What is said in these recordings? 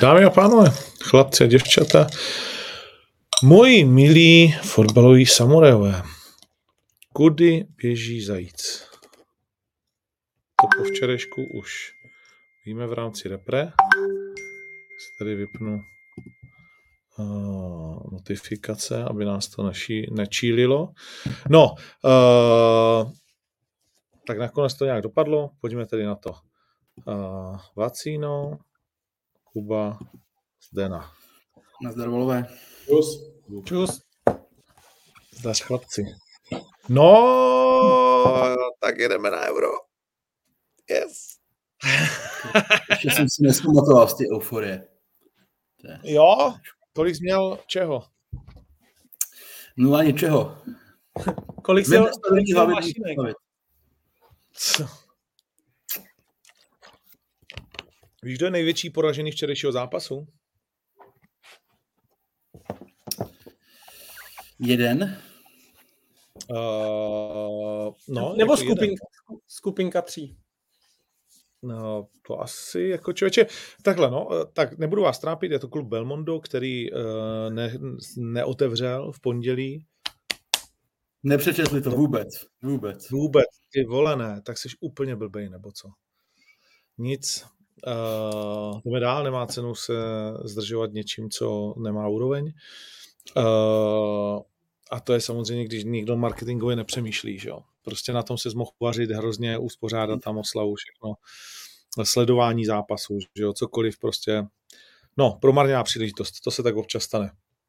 Dámy a pánové, chlapci a děvčata, moji milí fotbaloví samurajové, kudy běží zajíc? To po včerejšku už víme v rámci repre. Tady vypnu notifikace, aby nás to nečílilo. No, tak nakonec to nějak dopadlo. Pojďme tedy na to. Vacíno, Kuba, Zdena. Nazdar, volové. Čus. Zdař, chlapci. No, tak jedeme na Euro. Yes. Ještě jsem si nespamatoval z té euforie. Jo? Kolik jsi měl čeho? Nula ničeho. Kolik jsi měl mašinek? Co? Víš, kdo je největší poražený včerejšího zápasu? Jeden. No, nebo jako skupinka 3. No, to asi jako člověče. Takhle, no, tak nebudu vás trápit, je to klub Belmondo, který neotevřel v pondělí. Nepřečetli to vůbec. Vůbec, ty vole, ne, tak jsi úplně blbej, nebo co? Nic. Jdeme dál, nemá cenu se zdržovat něčím, co nemá úroveň. A to je samozřejmě, když nikdo marketingově nepřemýšlí, že jo. Prostě na tom se mohl vařit hrozně, uspořádat tam oslavu, všechno. Sledování zápasů, že jo, cokoliv prostě. No, promarněná příležitost, to se tak občas stane.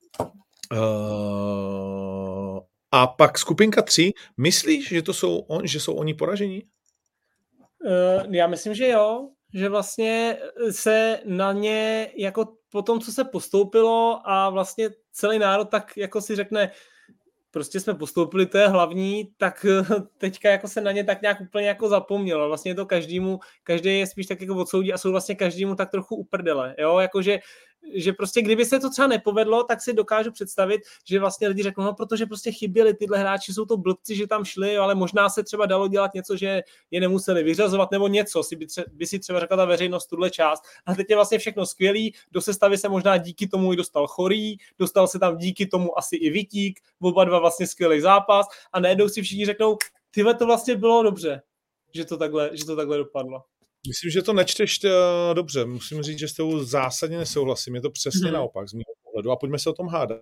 A pak skupinka 3, myslíš, že jsou oni poražení? Já myslím, že jo, že vlastně se na ně jako po tom, co se postoupilo a vlastně celý národ tak jako si řekne, prostě jsme postoupili, to je hlavní, tak teďka jako se na ně tak nějak úplně jako zapomnělo. Vlastně je to každý je spíš tak jako odsoudí a jsou vlastně každému tak trochu uprdele, jo, jakože že prostě kdyby se to třeba nepovedlo, tak si dokážu představit, že vlastně lidi řeknou, no protože prostě chyběli tyhle hráči, jsou to blbci, že tam šli, ale možná se třeba dalo dělat něco, že je nemuseli vyřazovat nebo něco, by si třeba řekla ta veřejnost tuhle část. A teď je vlastně všechno skvělý, do sestavy se možná díky tomu i dostal Chorý, dostal se tam díky tomu asi i Vitík, oba dva vlastně skvělý zápas a najednou si všichni řeknou, tyhle to vlastně bylo dobře, že to takhle dopadlo. Myslím, že to nečteš dobře. Musím říct, že s tou zásadně nesouhlasím. Je to přesně naopak z mého pohledu. A pojďme se o tom hádat.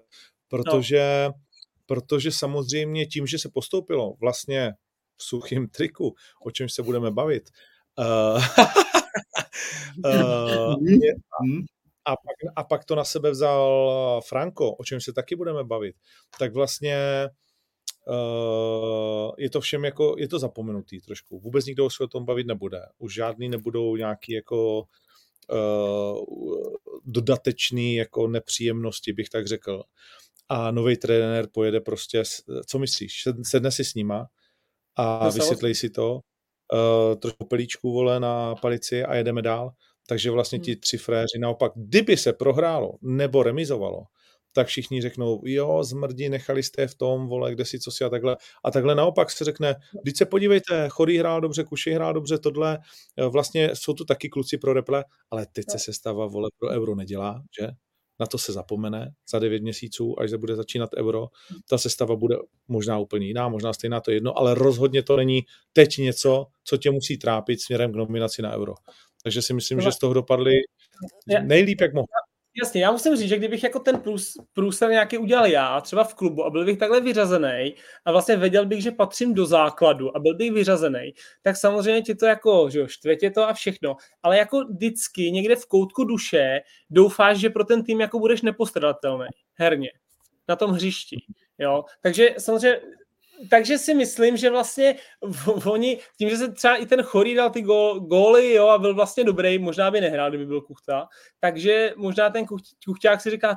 Protože samozřejmě tím, že se postoupilo vlastně v suchým triku, o čem se budeme bavit, a pak to na sebe vzal Franco, o čem se taky budeme bavit, tak vlastně je to všem jako, je to zapomenutý trošku. Vůbec nikdo se o tom bavit nebude. Už žádný nebudou nějaký jako dodatečný jako nepříjemnosti, bych tak řekl. A nový trenér pojede prostě, co myslíš, sedne si s nima a vysvětlej si to, trošku pelíčku, vole, na palici a jedeme dál. Takže vlastně ti 3 fréři naopak, kdyby se prohrálo nebo remizovalo, tak všichni řeknou, jo, zmrdí, nechali jste v tom, vole, kde si, co si a takhle. A takhle naopak se řekne, vždyť se podívejte, Chorý hrál dobře, Kušej hrál dobře, tohle, vlastně jsou tu taky kluci pro reple, ale teď se sestava, vole, pro Euro nedělá, že? Na to se zapomene za 9 měsíců, až se bude začínat Euro. Ta sestava bude možná úplně jiná, možná stejná, to je jedno, ale rozhodně to není teď něco, co tě musí trápit směrem k nominaci na Euro. Takže si myslím, že z toho dopadli nejlíp, jak mohl. Jasně, já musím říct, že kdybych jako ten průser nějaký udělal já, třeba v klubu a byl bych takhle vyřazený a vlastně věděl bych, že patřím do základu a byl bych vyřazený, tak samozřejmě ti to jako, že jo, štve tě to a všechno, ale jako vždycky někde v koutku duše doufáš, že pro ten tým jako budeš nepostradatelný herně na tom hřišti, jo, takže samozřejmě takže si myslím, že vlastně oni, tím, že se třeba i ten Chorý dal ty góly, jo, a byl vlastně dobrý, možná by nehrál, kdyby byl Kuchta, takže možná ten Kuchťák si říká,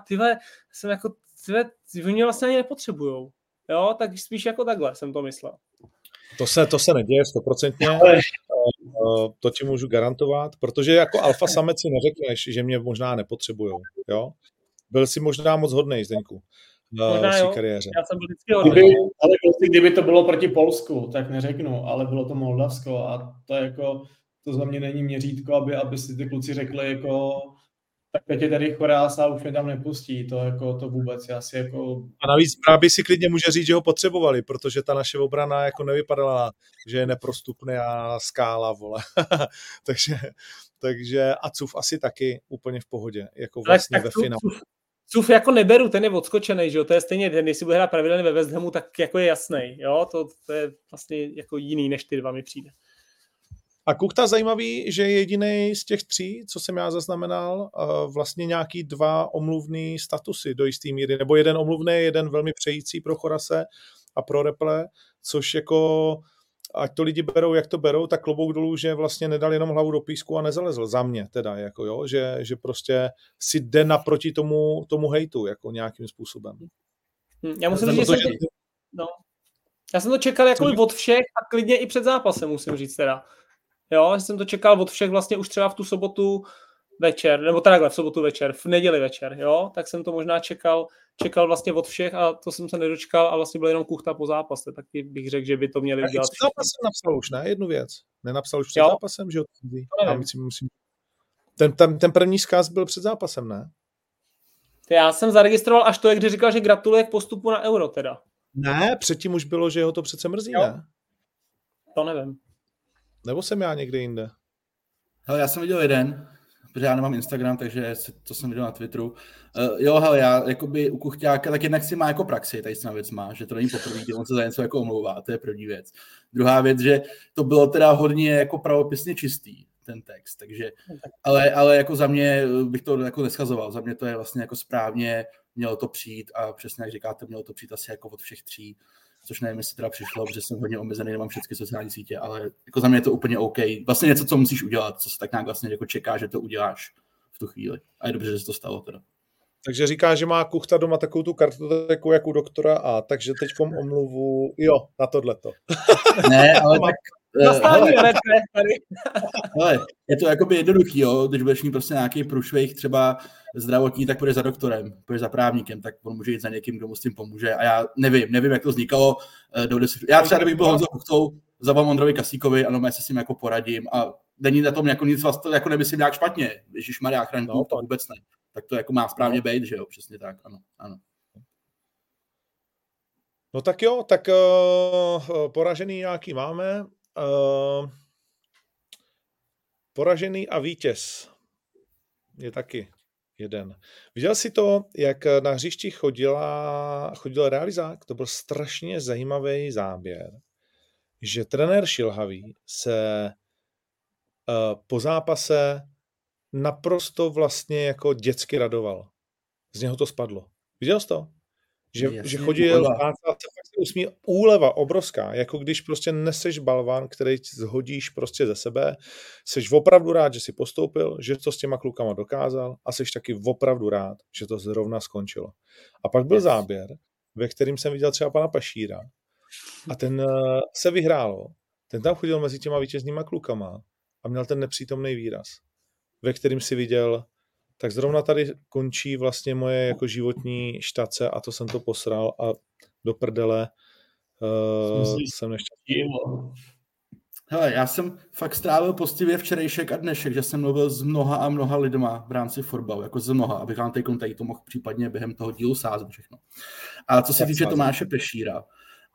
oni mě vlastně ani nepotřebujou, jo, tak spíš jako takhle jsem to myslel. To se neděje 100%, to ti můžu garantovat, protože jako alfa samec si neřekneš, že mě možná nepotřebujou, jo. Byl si možná moc hodnej, Zdeňku. Možná jo, kariéře. já jsem byl vždycky hodný. Kdyby to bylo proti Polsku, tak neřeknu, ale bylo to Moldavsko a to jako, to za mě není měřítko, aby si ty kluci řekli jako Tak teď je tady Chorás a už mě tam nepustí, to vůbec, já si jako... A navíc Bráby si klidně může říct, že ho potřebovali, protože ta naše obrana jako nevypadala, že je neprostupná skála, vole. takže a Cuf asi taky úplně v pohodě, jako vlastně ve finále. Cuf jako neberu, ten je odskočený, že jo, to je stejně, ten, jestli bude hrát pravidelně ve West Hamu, tak jako je jasný, jo, to je vlastně jako jiný, než ty dva mi přijde. A Kuchta zajímavý, že je jediný z těch 3, co jsem já zaznamenal, vlastně nějaký 2 omluvný statusy do jistý míry, nebo jeden omluvný, jeden velmi přející pro Chorase a pro Reple, což jako, ať to lidi berou, jak to berou, tak klobouk dolů, že vlastně nedal jenom hlavu do písku a nezalezl, za mě teda, jako jo, že prostě si jde naproti tomu hejtu, jako nějakým způsobem. Já musím říct, že já jsem to čekal jako od všech a klidně i před zápasem, musím říct teda. Jo, jsem to čekal od všech vlastně už třeba v tu sobotu večer, nebo takhle v sobotu večer, v neděli večer, jo, tak jsem to možná čekal vlastně od všech a to jsem se nedočkal a vlastně byl jenom Kuchta po zápase, tak bych řekl, že by to měli udělat. Před zápasem napsal už, ne? Jednu věc. Nenapsal už před zápasem, že jo? Já myslím. Ten první vzkaz byl před zápasem, ne? Já jsem zaregistroval až to, kdy říkal, že gratuluje k postupu na Euro teda. Ne, předtím už bylo, že ho to přece mrzí, jo. Ne? To nevím. Nebo jsem já někde jinde? Hele, já jsem viděl jeden, protože já nemám Instagram, takže to jsem viděl na Twitteru. Jo, hele, já jakoby u Kuchťáka, tak jednak si má jako praxi, tady si na věc má, že to není poprvé, kdy on se za něco jako omlouvá, to je první věc. Druhá věc, že to bylo teda hodně jako pravopisně čistý, ten text, takže, ale jako za mě bych to jako neschazoval, za mě to je vlastně jako správně, mělo to přijít a přesně jak říkáte, mělo to přijít asi jako od všech 3, což nevím, jestli teda přišlo, protože jsem hodně omezený, nemám všechny sociální sítě, ale jako za mě je to úplně OK. Vlastně něco, co musíš udělat, co se tak nějak vlastně jako čeká, že to uděláš v tu chvíli. A je dobře, že se to stalo teda. Takže říká, že má Kuchta doma takovou tu kartoteku jako u doktora A, takže teďkom omluvu, jo, na tohleto. Ne, ale tak... Hele, je to jakoby jednoduchý, jo? Když budeš mít prostě nějaký průšvih třeba zdravotní, tak půjdeš za doktorem, půjdeš za právníkem, tak on může jít za někým, kdo mu s tím pomůže. A já nevím, jak to vznikalo. Já třeba, kdybych byl Honza Kuchtou, zavolám Ondrovi Kasíkovi, ano, já se s ním jako poradím a není na tom jako nic vlastně, jako nemyslím nějak špatně. Ježišmarja, chraň klub, to vůbec ne. Tak to jako má správně být, že jo, přesně tak, ano. No tak jo, tak poražený nějaký máme. Poražený a vítěz je taky jeden. Viděl jsi to, jak na hřišti chodil realizák? To byl strašně zajímavý záběr, že trenér Šilhavý se po zápase naprosto vlastně jako dětsky radoval. Z něho to spadlo. Viděl jsi to? Že chodil a se usmí, úleva obrovská, jako když prostě neseš balvan, který zhodíš prostě ze sebe, seš opravdu rád, že jsi postoupil, že to s těma klukama dokázal a seš taky opravdu rád, že to zrovna skončilo. A pak byl záběr, ve kterým jsem viděl třeba pana Pašíra a ten se vyhrálo. Ten tam chodil mezi těma vítěznýma klukama a měl ten nepřítomný výraz, ve kterým si viděl, tak zrovna tady končí vlastně moje jako životní štace a to jsem to posral a do prdele jsem nešťastný. Hele, já jsem fakt strávil postivě včerejšek a dnešek, že jsem mluvil s mnoha a mnoha lidma v rámci fotbalu, jako z mnoha, abych vám tady to mohl případně během toho dílu sázet všechno. A co se týče Tomáše Pešíra,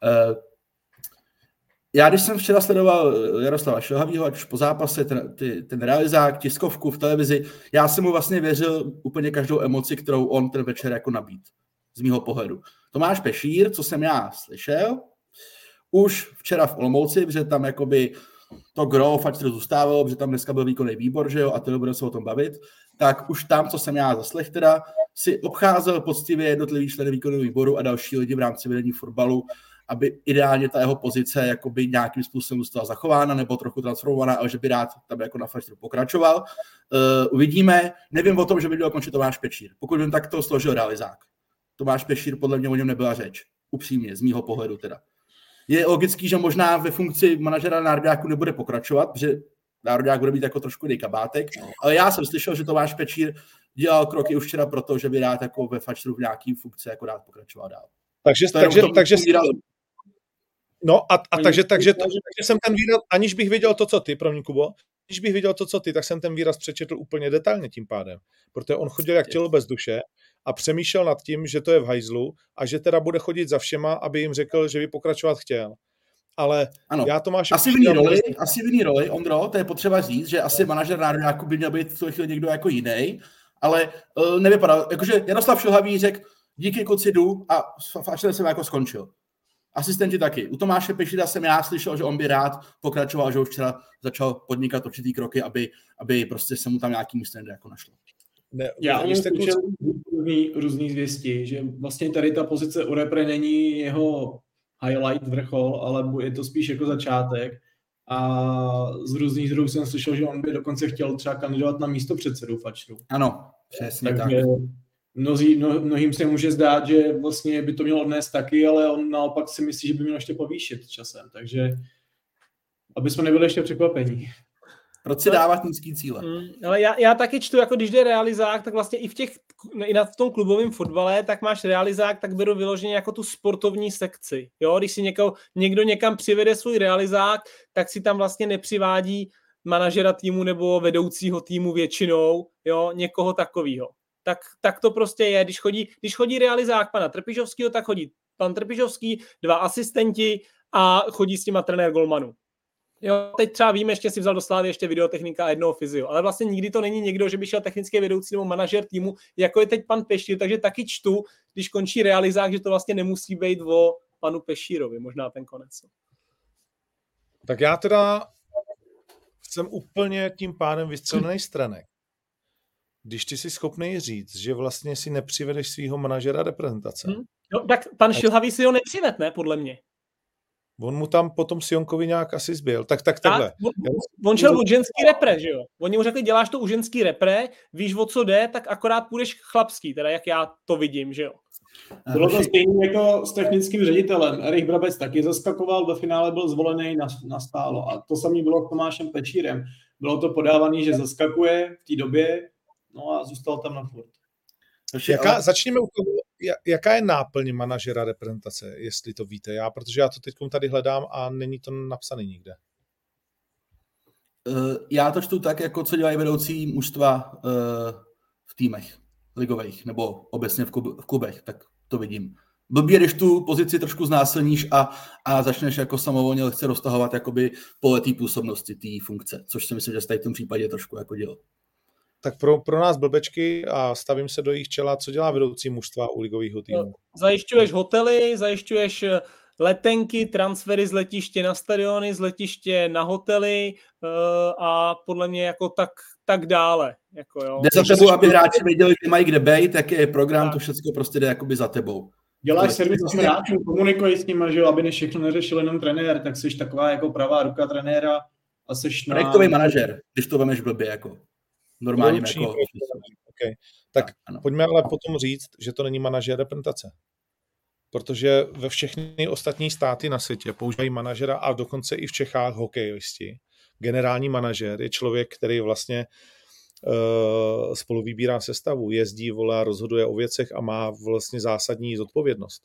já když jsem včera sledoval Jaroslava Šilhavýho, ať už po zápase, ten realizák, tiskovku v televizi, já jsem mu vlastně věřil úplně každou emoci, kterou on ten večer jako nabít, z mýho pohledu. Tomáš Pešír, co jsem já slyšel, už včera v Olomouci, protože tam jakoby to gro, ať to zůstávalo, protože tam dneska byl výkonný výbor, že jo, a budeme se o tom bavit, tak už tam, co jsem já zaslech teda, si obcházel poctivě jednotlivý členy výkonného výboru a další lidi v rámci vedení fotbalu, aby ideálně ta jeho pozice jakoby nějakým způsobem zůstala zachována nebo trochu transformovaná, ale že by rád tam jako na Fajstru pokračoval. Uvidíme. Nevím o tom, že by měl končit Tomáš Pešír. Pokud vím, tak to složil realizák. Tomáš Pešír, podle mě o něm nebyla řeč. Upřímně, z mýho pohledu teda. Je logický, že možná ve funkci manažera Nároďáku nebude pokračovat, protože Nároďák bude být jako trošku kabátek, ale já jsem slyšel, že Tomáš Pešír dělal kroky už včera proto, že by rád jako ve Fajstru v nějaký funkci jako rád pokračoval dál. Takže No a takže jsem ten výraz, aniž bych věděl to, co ty, promiň Kubo, aniž bych věděl to, co ty, tak jsem ten výraz přečetl úplně detailně tím pádem. Protože on chodil jak tělo bez duše a přemýšlel nad tím, že to je v hajzlu a že teda bude chodit za všema, aby jim řekl, že by pokračovat chtěl. Ale ano. já to máš... Asi v jiný roli, Ondro, to je potřeba říct, že asi manažer Nároďáku by měl být v tu chvíli někdo jako jiný, ale nevypadá, jakože Jaroslav Šilhavý řekl, díky kluci jdu a Fatscher jsem jako skončil. Asistenti taky. U Tomáše Pešíra jsem já slyšel, že on by rád pokračoval, že už včera začal podnikat určitý kroky, aby prostě se mu tam nějaký místo jako našlo. Ne, já jsem slyšel různý zvěsti, že vlastně tady ta pozice u repre není jeho highlight, vrchol, ale je to spíš jako začátek. A z různých zdrojů jsem slyšel, že on by dokonce chtěl třeba kandidovat na místo předsedu Fatscheru. Ano, přesně tak. Mnohým se může zdát, že vlastně by to mělo odnést taky, ale on naopak si myslí, že by měl ještě povýšit časem. Takže aby jsme nebyli ještě překvapení. Proč si dávat nízký cíle? Ale já taky čtu, jako když jde realizák, tak vlastně i na tom klubovém fotbale, tak máš realizák, tak beru vyloženě jako tu sportovní sekci. Jo? Když si někdo někam přivede svůj realizák, tak si tam vlastně nepřivádí manažera týmu nebo vedoucího týmu většinou, jo? Někoho takového. Tak to prostě je. Když chodí realizák pana Trpišovského, tak chodí pan Trpišovský, 2 asistenti a chodí s těma trenér golmanů. Jo, teď třeba víme, ještě si vzal do Slávy ještě videotechnika a jednoho fyzio, ale vlastně nikdy to není někdo, že by šel technický vedoucí nebo manažer týmu, jako je teď pan Pešír, takže taky čtu, když končí realizák, že to vlastně nemusí být o panu Pešírovi, možná ten konec. Tak já teda jsem úplně tím pádem vystřelený stranek. Když ty jsi schopný říct, že vlastně si nepřivedeš svýho manažera reprezentace. No, tak pan Šilhavý si ho nepřived, ne, podle mě. On mu tam potom Sionkovi nějak asi zbyl. Tak takhle. On šel u ženský repre, že jo? Oni mu řekli, děláš to u ženský repre, víš, o co jde, tak akorát půjdeš chlapský, teda jak já to vidím, že jo? Bylo to stejné jako s technickým ředitelem. Erich Brabec taky zaskakoval, ve finále byl zvolený na stálo. A to samé bylo s Tomášem Pešírem. Bylo to podávané, že zaskakuje v té době, no a zůstal tam na furt. Začněme u toho, jaká je náplň manažera reprezentace, jestli to víte, protože já to teď tady hledám a není to napsané nikde. Já to čtu tak, jako co dělají vedoucí mužstva v týmech ligových, nebo obecně v klubech, tak to vidím. Blbě, když tu pozici trošku znásilníš a začneš jako samovolně lehce roztahovat jakoby pole té působnosti, té funkce, což si myslím, že se v tom případě trošku jako dělo. Tak pro nás blbečky a stavím se do jejich čela, co dělá vedoucí mužstva u ligového týmu? Zajišťuješ hotely, zajišťuješ letenky, transfery z letiště na stadiony, z letiště na hotely a podle mě jako tak dále. Jako jo. Jde za tebou, aby hráči věděli, kde mají kde bejt, jaký je program, to všechno prostě jde jakoby za tebou. Děláš servis s hráčům, komunikuj s nimi, že aby všechno neřešil jenom trenér, tak jsi taková jako pravá ruka trenéra a seš na... Projektový manažer, když to vemeš blbě jako. Normálně jako... Okay. Tak pojďme ale potom říct, že to není manažer reprezentace. Protože ve všechny ostatní státy na světě používají manažera a dokonce i v Čechách hokejisti. Generální manažer je člověk, který vlastně spolu vybírá sestavu, jezdí, volá, rozhoduje o věcech a má vlastně zásadní zodpovědnost.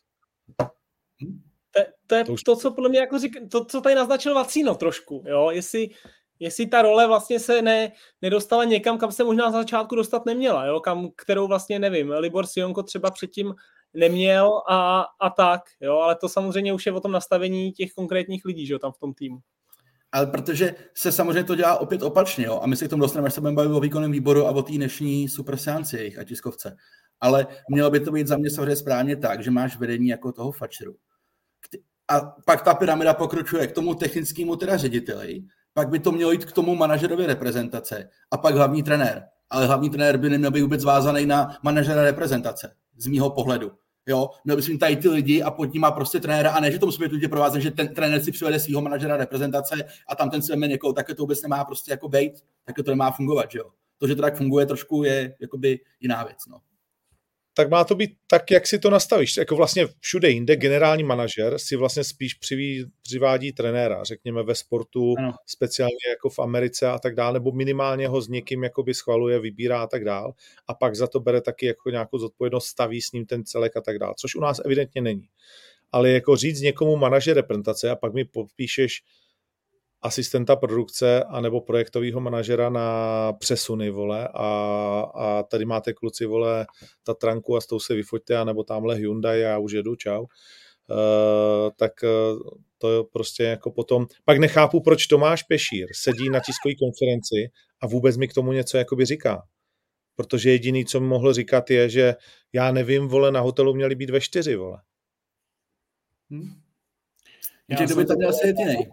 To je to, co podle mě jako to, co tady naznačil Vacíno trošku, jo, jestli ta role vlastně se nedostala někam, kam se možná na začátku dostat neměla, jo? Kterou vlastně nevím, Libor Sionko třeba předtím neměl a tak, jo? Ale to samozřejmě už je o tom nastavení těch konkrétních lidí, že jo, tam v tom týmu. Ale protože se samozřejmě to dělá opět opačně, jo? A my si k tomu dostaneme, až se budeme bavit o výkonném výboru a o té dnešní super seanci jejich a tiskovce. Ale mělo by to být za mě samozřejmě správně tak, že máš vedení jako toho Fatscheru. A pak ta pyramida pokročuje k tomu technickému teda řediteli, pak by to mělo jít k tomu manažerovi reprezentace a pak hlavní trenér. Ale hlavní trenér by neměl být vůbec vázaný na manažera reprezentace, z mýho pohledu. Jo? Měl by si tady ty lidi a pod ním má prostě trenéra a ne, že to musí být lidi provázet, že ten trenér si přivede svého manažera reprezentace a tam ten si veme někoho, tak to vůbec nemá prostě jako bejt, tak to nemá fungovat, že jo. To, že to tak funguje, trošku je jakoby jiná věc, no. Tak má to být tak, jak si to nastavíš. Jako vlastně všude jinde generální manažer si vlastně spíš přivádí trenéra, řekněme ve sportu, ano. Speciálně jako v Americe a tak dále, nebo minimálně ho s někým jakoby schvaluje, vybírá a tak dále. A pak za to bere taky jako nějakou zodpovědnost, staví s ním ten celek a tak dále, což u nás evidentně není. ale jako říct někomu manažer reprezentace a pak mi popíšeš asistenta produkce anebo projektového manažera na přesuny, vole, a tady máte kluci, vole, Tatranku a s tou se vyfoťte, anebo tamhle Hyundai, já už jedu, čau. Tak to je prostě jako potom... Pak nechápu, proč Tomáš Pešír sedí na tiskové konferenci a vůbec mi k tomu něco jakoby říká. Protože jediný, co mohl říkat, je, že já nevím, vole, na hotelu měli být ve 4, vole. Já to by tady asi je jiný.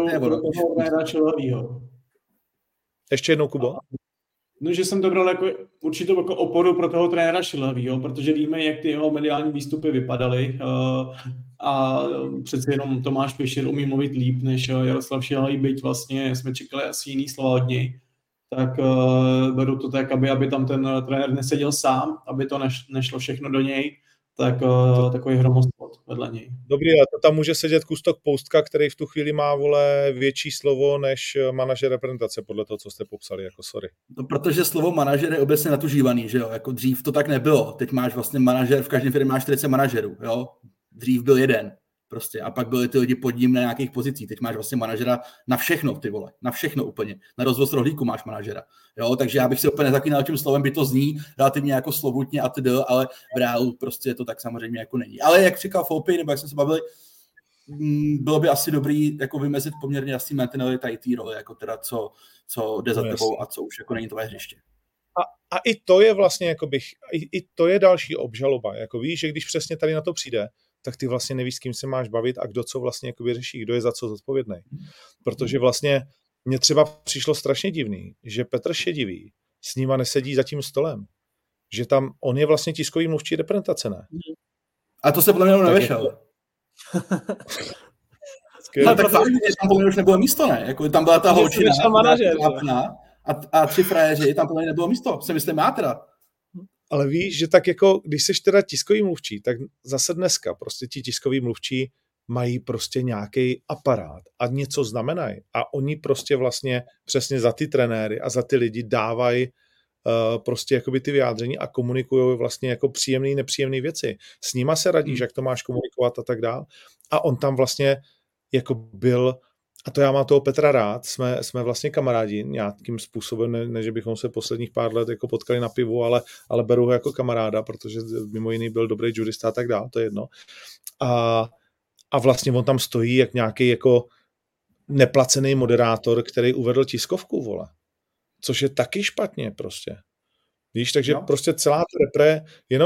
Ještě jednou, Kubo. No, že jsem to bral jako určitou jako oporu pro toho trenéra Šilhavýho, protože víme, jak ty jeho mediální výstupy vypadaly a přece jenom Tomáš Pešír umí mluvit líp než Jaroslav Šilhavý, byť vlastně jsme čekali asi jiný slova od něj. Tak beru to tak, aby tam ten trenér neseděl sám, aby to nešlo všechno do něj, tak takový hromospod vedle něj. Dobrý, a to tam může sedět Kustok Poustka, který v tu chvíli má, vole, větší slovo než manažer reprezentace, podle toho, co jste popsali, jako sorry. No, protože slovo manažer je obecně natužívaný, že jo, jako dřív to tak nebylo, teď máš vlastně manažer, v každém firmě máš 40 manažerů, jo, dřív byl jeden. Prostě. A pak byli ty lidi pod ním na nějakých pozicích. Teď máš vlastně manažera na všechno, ty vole. Na všechno úplně. Na rozvoz rohlíku máš manažera. Jo, takže já bych se úplně nezaklínal tím slovem, by to zní relativně jako slovutně a tedy, ale v reálu prostě to tak samozřejmě jako není. Ale jak říkal Foupy, nebo jak jsme se bavili, bylo by asi dobrý jako vymezit poměrně asi mantinely tady té role, jako teda co jde za tebou a co už jako není tvoje hřiště. A i to je vlastně, jakoby, i to je další obžaloba. Jako víš, že když přesně tady na to přijde, tak ty vlastně nevíš, s kým se máš bavit a kdo co vlastně jakoby řeší, kdo je za co zodpovědný. Protože vlastně mně třeba přišlo strašně divný, že Petr Šedivý s nima nesedí za tím stolem. Že tam on je vlastně tiskový mluvčí reprezentace, ne? A to se podle mě nevešel. No, tak fakt, že tam podle mě už nebylo místo, ne? Jako, tam byla ta holčina a 3 frajeři, tam podle mě nebylo místo. Se myslím já teda. Ale víš, že tak jako, když seš teda tiskový mluvčí, tak zase dneska prostě ti tiskoví mluvčí mají prostě nějaký aparát a něco znamenají. A oni prostě vlastně přesně za ty trenéry a za ty lidi dávají prostě jakoby ty vyjádření a komunikují vlastně jako příjemný, nepříjemný věci. S nima se radíš, jak to máš komunikovat a tak dál. A on tam vlastně jako byl, a to já mám toho Petra rád, jsme vlastně kamarádi nějakým způsobem, ne že bychom se posledních pár let jako potkali na pivu, ale beru ho jako kamaráda, protože mimo jiný byl dobrý judista a tak dál, to je jedno. A vlastně on tam stojí jak nějaký jako neplacený moderátor, který uvedl tiskovku, vole. Což je taky špatně prostě. Víš, takže prostě celá ta repre,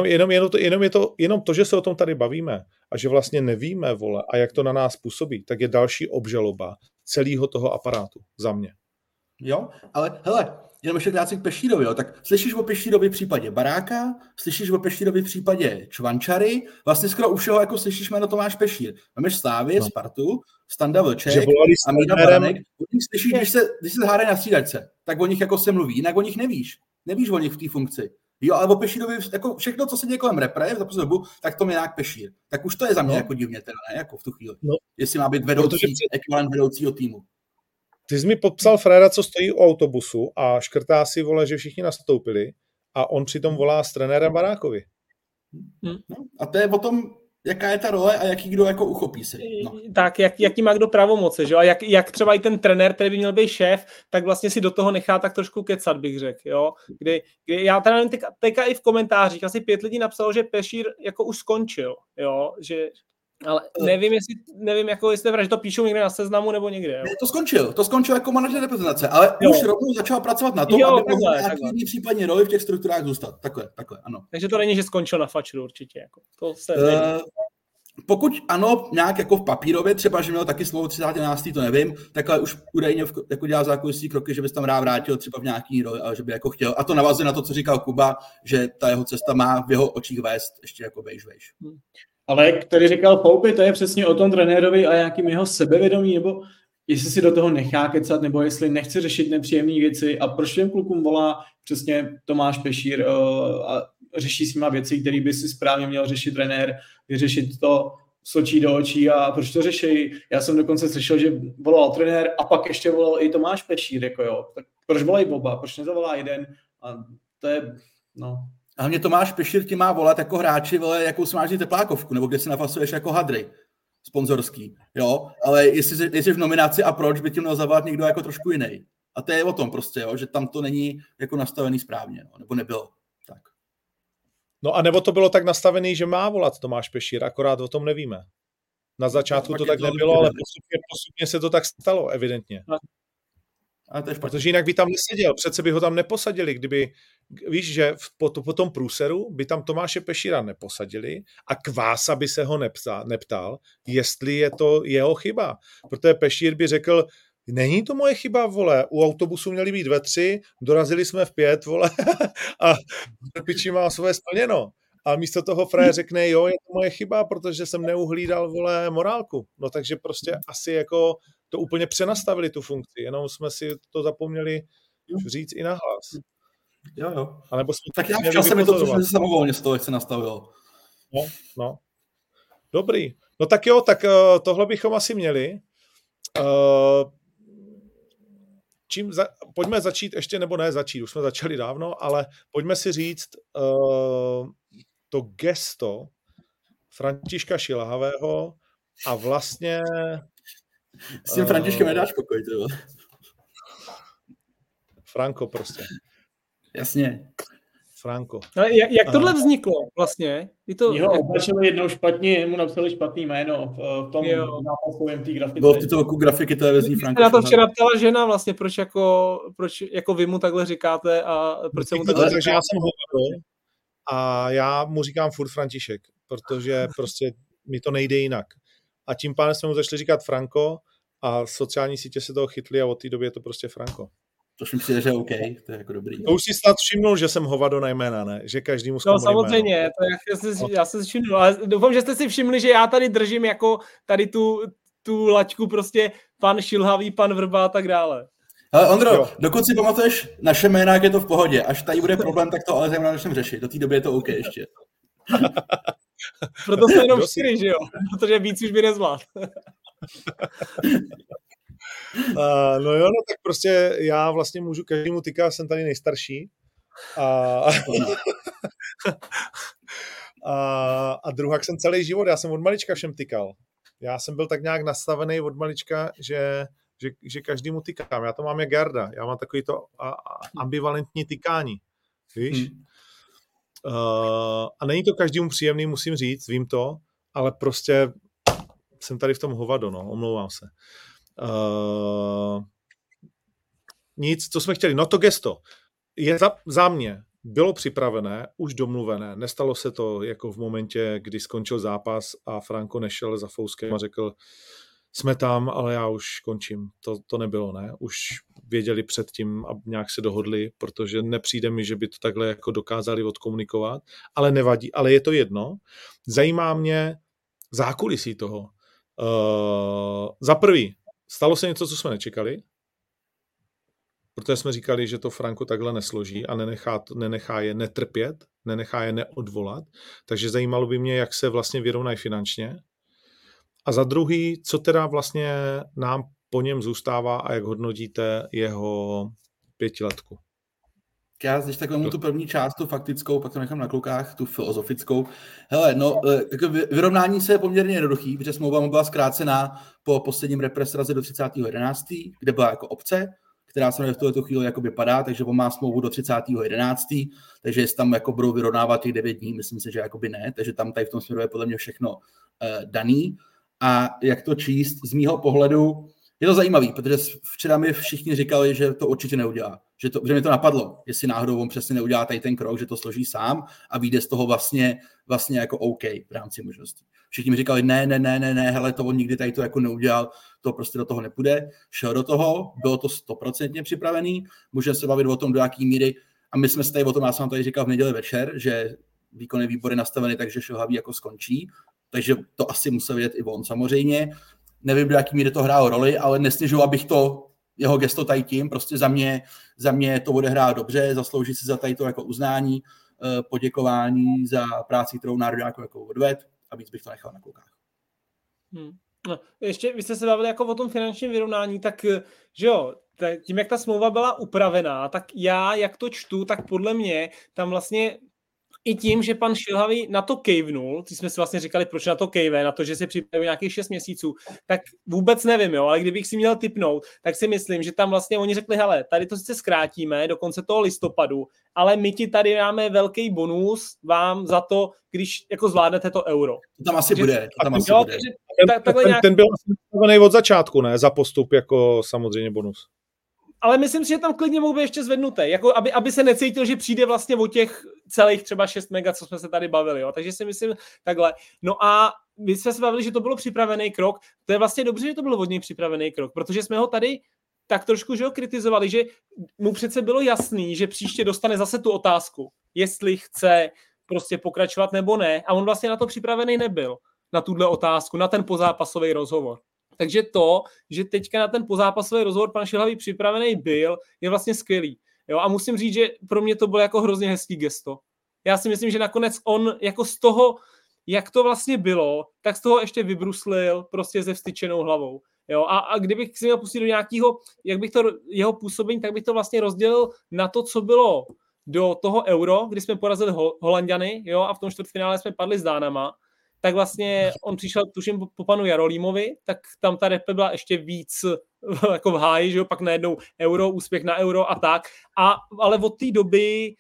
jenom to, že se o tom tady bavíme a že vlastně nevíme, vole, a jak to na nás působí, tak je další obžaloba celého toho aparátu za mě. Jo, ale hele, jenom ještě krátce k Pešírovi, jo. Tak slyšíš o Pešírovi v případě Baráka, slyšíš o Pešírovi v případě Čvančary, vlastně skoro u všeho jako slyšíš jméno Tomáš Pešír. Máme Slávy, Spartu, Standa Vlček a Míra Baranek. Slyšíš, když se hádají na střídačce, tak o nich jako se mluví, jinak o nich nevíš. Nevíš o nich v té funkci. Jo, ale o Pešírovi, jako všechno, co se děje kolem repre za poslední dobu, tak to je nějak Pešír. Tak už to je za mě jako divně teda, ne, jako v tu chvíli. No. Jestli má být vedoucí, ekvivalent vedoucího týmu. Ty jsi mi popsal Freda, co stojí u autobusu a škrtá si, vole, že všichni nastoupili a on přitom volá s trenérem Barákovi. No, a to je o tom, jaká je ta role a jaký kdo jako uchopí si. No. Tak, jaký má kdo pravomoce, že jo? A jak třeba i ten trenér, který by měl být šéf, tak vlastně si do toho nechá tak trošku kecat, bych řekl, jo? Kdy já teda teďka i v komentářích asi 5 lidí napsalo, že Pešír jako už skončil, jo? Že... Ale nevím, jako jestli to píšou někde na Seznamu nebo někde. Jo? To skončil jako manažer reprezentace, ale už rovnou začal pracovat na tom, aby mohl nějaký případně roli v těch strukturách zůstat. Takhle, ano. Takže to není, že skončil na fačru určitě. Jako. To se pokud ano, nějak jako v papírově, třeba, že měl taky slovo 30. to nevím, takhle už údajně jako dělal zákulisní kroky, že bys tam rád vrátil třeba v nějaký roli, ale že by jako chtěl. A to navazuje na to, co říkal Kuba, že ta jeho cesta má v jeho očích vést ještě jako vejš. Ale jak tady říkal Foupy, to je přesně o tom trenérovi a jakým jeho sebevědomí, nebo jestli si do toho nechá kecat, nebo jestli nechce řešit nepříjemné věci a proč těm klukům volá přesně Tomáš Pešír a řeší s nima věci, které by si správně měl řešit trenér, vyřešit to s očí do očí a proč to řeší. Já jsem dokonce slyšel, že volal trenér a pak ještě volal i Tomáš Pešír, jako jo. Tak proč volají oba, proč nezavolá jeden a to je, no... A hlavně Tomáš Pešír ti má volat jako hráči, vole, jakou si máš teplákovku, nebo kde si nafasuješ jako hadry. sponzorský, jo, ale jestli jsi v nominaci a proč by tím měl zavolat někdo jako trošku jiný. A to je o tom prostě, jo, že tam to není jako nastavený správně, jo, nebo nebylo. Tak. No a nebo to bylo tak nastavený, že má volat Tomáš Pešír, akorát o tom nevíme. Na začátku to tak nebylo, ale postupně se to tak stalo, evidentně. Protože jinak by tam neseděl, přece by ho tam neposadili, kdyby, víš, že po tom průseru by tam Tomáše Pešíra neposadili a Kvása by se ho neptal, jestli je to jeho chyba. Protože Pešír by řekl, není to moje chyba, vole, u autobusu měli být ve 3, dorazili jsme v 5, vole, a piči má svoje splněno. A místo toho frajer řekne, jo, je to moje chyba, protože jsem neuhlídal, vole, morálku. No takže prostě asi jako to úplně přenastavili tu funkci, jenom jsme si to zapomněli říct i nahlas. Jo. Tak já včas se mi to trošku samovolně z toho, jak se nastavilo. No. Dobrý. No tak jo, tak tohle bychom asi měli. Pojďme začít ještě, nebo ne začít, už jsme začali dávno, ale pojďme si říct to gesto Františka Šilhavého a vlastně... S tím Františkem nedáš pokoj, to. Franko prostě. Jasně. Franko. Ale jak tohle vzniklo vlastně? Označili jednou špatně, mu napsali špatný jméno v tom nápasovém té grafice. Bylo v titulku grafiky televizní Franko. Na to včera ptala žena vlastně, proč jako vy mu takhle říkáte a proč se mu takhle Takže já jsem hovado a já mu říkám furt František, protože prostě mi to nejde jinak. A tím pádem jsme mu začali říkat Franko a sociální sítě se toho chytli a od té doby je to prostě Franko. To už mi přijde, že je OK, to je jako dobrý. To už si snad všimnul, že jsem hovado na jména, ne? Že každému zkoumali jméno. No samozřejmě, já jsem si všiml, ale doufám, že jste si všimli, že já tady držím jako tady tu laťku prostě pan Šilhavý, pan Vrba a tak dále. Ale Ondro, dokud si pamatuješ naše jména, jak je to v pohodě, až tady bude problém, tak to ale zejména začneme řešit. Do té doby je to OK ještě. Proto jsme jenom 4, že jo? Protože víc už by nezvlád. No jo, no tak prostě já vlastně můžu každému tykat, jsem tady nejstarší. A druhák jsem celý život, já jsem od malička všem tykal. Já jsem byl tak nějak nastavený od malička, že každému tykám. Já to mám jak Jarda, já mám takový to ambivalentní tykání. Víš? A není to každému příjemný, musím říct, vím to, ale prostě jsem tady v tom hovado, no, omlouvám se. Nic, co jsme chtěli. No to gesto je za mě bylo připravené, už domluvené. Nestalo se to jako v momentě, kdy skončil zápas a Franko nešel za Fouskem a řekl, jsme tam, ale já už končím. To nebylo, ne? Už věděli předtím a nějak se dohodli, protože nepřijde mi, že by to takhle jako dokázali odkomunikovat, ale nevadí, ale je to jedno. Zajímá mě zákulisí toho. Za prvý, stalo se něco, co jsme nečekali, protože jsme říkali, že to Franko takhle nesloží a nenechá je netrpět, nenechá je neodvolat, takže zajímalo by mě, jak se vlastně vyrovnají finančně. A za druhý, co teda vlastně nám po něm zůstává a jak hodnotíte jeho 5letku? Já když tak vemu tu první část, tu faktickou, pak to nechám na klukách, tu filozofickou. Hele, no, jako vyrovnání se je poměrně jednoduchý, protože smlouva mu byla zkrácená po posledním represrazi do 30.11., kde byla jako opce, která se v tuto chvíli jakoby padá, takže on má smlouvu do 30.11., takže jestli tam jako budou vyrovnávat těch 9 dní, myslím si, že jakoby ne, takže tam tady v tom směru je podle mě všechno daný. A jak to číst, z mýho pohledu, je to zajímavý, protože včera mi všichni říkali, že to určitě neudělá. Že mi to napadlo, jestli náhodou on přesně neudělá tady ten krok, že to složí sám a vyjde z toho vlastně jako OK v rámci možností. Všichni mi říkali, ne, hele, to on nikdy tady to jako neudělal, to prostě do toho nepůjde. Šel do toho, bylo to 100% připravený, můžeme se bavit o tom, do jaký míry. A my jsme se tady o tom, já jsem vám tady říkal v neděli večer, že výkonné výbory nastaveny tak, že Šilhavý jako skončí, takže to asi musel vědět i on samozřejmě. Nevím, do jaký míry to hrálo roli, ale nestěžoval bych to jeho gesto tady tím, prostě za mě to odehrál dobře, zaslouží si za tady to jako uznání, poděkování za práci, kterou nároďáku jako odved a víc bych to nechal na klukách. No, ještě vy jste se bavili jako o tom finančním vyrovnání, tak že jo, tím, jak ta smlouva byla upravená, tak já, jak to čtu, tak podle mě tam vlastně i tím, že pan Šilhavý na to kejvnul, když jsme si vlastně říkali, proč na to kejve, na to, že si připravil nějakých 6 měsíců, tak vůbec nevím, jo, ale kdybych si měl tipnout, tak si myslím, že tam vlastně oni řekli, hele, tady to sice zkrátíme do konce toho listopadu, ale my ti tady dáme velký bonus vám za to, když jako zvládnete to euro. To tam asi bude. Ten byl nastavený od začátku, ne? Za postup jako samozřejmě bonus. Ale myslím si, že tam klidně mohl být ještě zvednutý, jako aby se necítil, že přijde vlastně o těch celých třeba 6 mega, co jsme se tady bavili, jo. Takže si myslím takhle. No a my jsme se bavili, že to bylo připravený krok. To je vlastně dobře, že to bylo od něj připravený krok, protože jsme ho tady tak trošku, že ho kritizovali, že mu přece bylo jasný, že příště dostane zase tu otázku, jestli chce prostě pokračovat nebo ne. A on vlastně na to připravený nebyl, na tuhle otázku, na ten pozápasový rozhovor. Takže to, že teďka na ten pozápasový rozhovor pan Šilhavý připravený byl, je vlastně skvělý. Jo? A musím říct, že pro mě to bylo jako hrozně hezký gesto. Já si myslím, že nakonec on jako z toho, jak to vlastně bylo, tak z toho ještě vybruslil prostě se vstyčenou hlavou. Jo? A kdybych si měl pustit do nějakého, jak bych to jeho působení, tak bych to vlastně rozdělil na to, co bylo do toho euro, kdy jsme porazili Holanďany, jo? A v tom čtvrtfinále jsme padli s Dánama. Tak vlastně on přišel, tuším, po panu Jarolímovi, tak tam ta repe byla ještě víc jako v háji, že jo, pak najednou euro, úspěch na euro a tak. Ale od té doby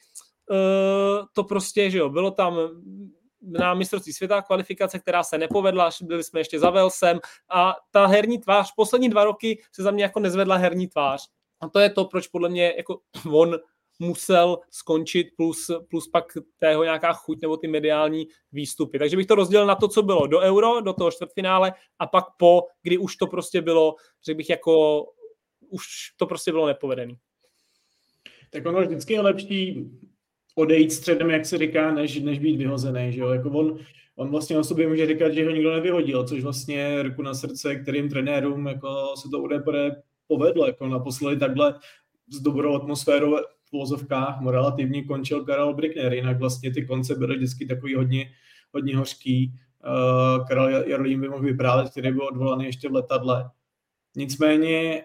to prostě, že jo, bylo tam na mistrovství světa kvalifikace, která se nepovedla, byli jsme ještě za Walesem a ta herní tvář, poslední 2 roky se za mě jako nezvedla herní tvář. A to je to, proč podle mě jako on musel skončit plus pak tého nějaká chuť nebo ty mediální výstupy. Takže bych to rozdělil na to, co bylo do euro, do toho čtvrtfinále a pak kdy už to prostě bylo, řekl bych jako, už to prostě bylo nepovedený. Tak ono vždycky je lepší odejít středem, jak se říká, než být vyhozený, že jo? Jako on vlastně o sobě může říkat, že ho nikdo nevyhodil, což vlastně ruku na srdce, kterým trenérům jako se to UDPR povedlo, jako naposledy takhle s dobrou atmosférou v uvozovkách relativně končil Karel Brickner, jinak vlastně ty konce byly vždycky takový hodně hořký. Karel Jarolím by mohl vyprávět, který byl odvolaný ještě v letadle. Nicméně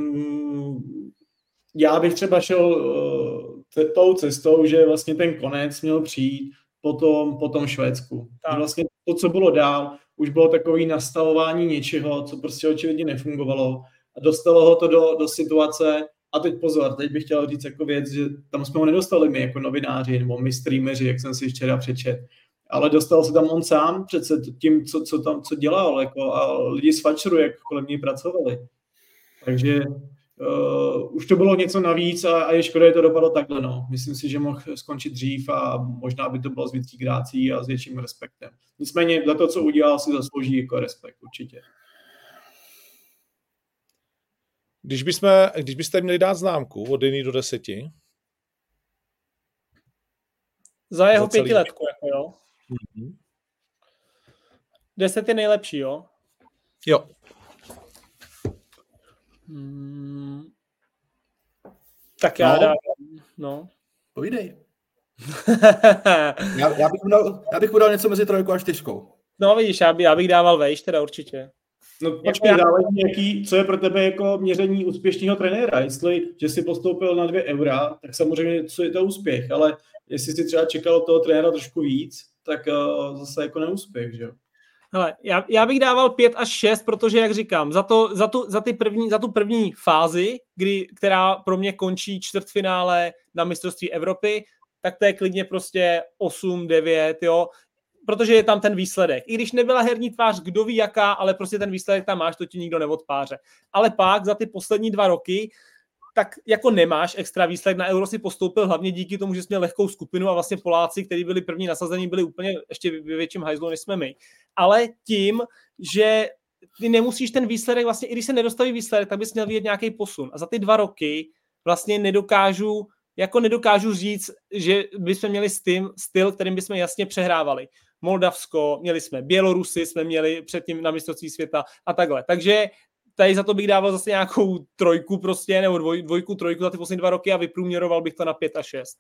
já bych třeba šel tou cestou, že vlastně ten konec měl přijít po tom Švédsku. Vlastně to, co bylo dál, už bylo takový nastavování něčeho, co prostě očividně nefungovalo a dostalo ho to do situace. A teď pozor, teď bych chtěl říct jako věc, že tam jsme ho nedostali my jako novináři nebo my streameři, jak jsem si včera přečet. Ale dostal se tam on sám přece tím, co dělal jako, a lidi z Fatcheru, jak kolem něj pracovali. Takže už to bylo něco navíc a je škoda, že to dopadlo takhle. No. Myslím si, že mohl skončit dřív a možná by to bylo s větší grácí a s větším respektem. Nicméně za to, co udělal, si zaslouží jako respekt určitě. Když byste měli dát známku od 1 do 10? Za jeho 5letku, jako jo. 10 je nejlepší, jo? Jo. Tak já dám, no. Povídej. já bych podal něco mezi 3 a 4. No vidíš, já bych dával vejš teda určitě. No počkej, záleží, co je pro tebe jako měření úspěšného trenéra. Jestli, že si postoupil na 2 eura, tak samozřejmě co je to úspěch, ale jestli si třeba čekal od toho trenéra trošku víc, tak zase jako neúspěch, že jo? Hele, já bych dával 5 až 6, protože, jak říkám, za tu první fázi, která pro mě končí čtvrtfinále na mistrovství Evropy, tak to je klidně prostě 8, 9, jo, protože je tam ten výsledek. I když nebyla herní tvář, kdo ví jaká, ale prostě ten výsledek tam máš, to ti nikdo neodpáře. Ale pak za ty poslední 2 roky, tak jako nemáš extra výsledek, na Euro si postoupil hlavně díky tomu, že jsi měl lehkou skupinu a vlastně Poláci, kteří byli první nasazení, byli úplně ještě ve větším hajzlu, než jsme my. Ale tím, že ty nemusíš ten výsledek, vlastně i když se nedostaví výsledek, tak bys měl vidět nějaký posun. A za ty 2 roky vlastně nedokážu říct, že bychom měli styl, kterým bychom jasně přehrávali. Moldavsko, měli jsme Bělorusy, jsme měli předtím na mistrovství světa a takhle. Takže tady za to bych dával zase nějakou 3 prostě, nebo 2, 3 za ty poslední 2 roky a vyprůměroval bych to na 5 a 6.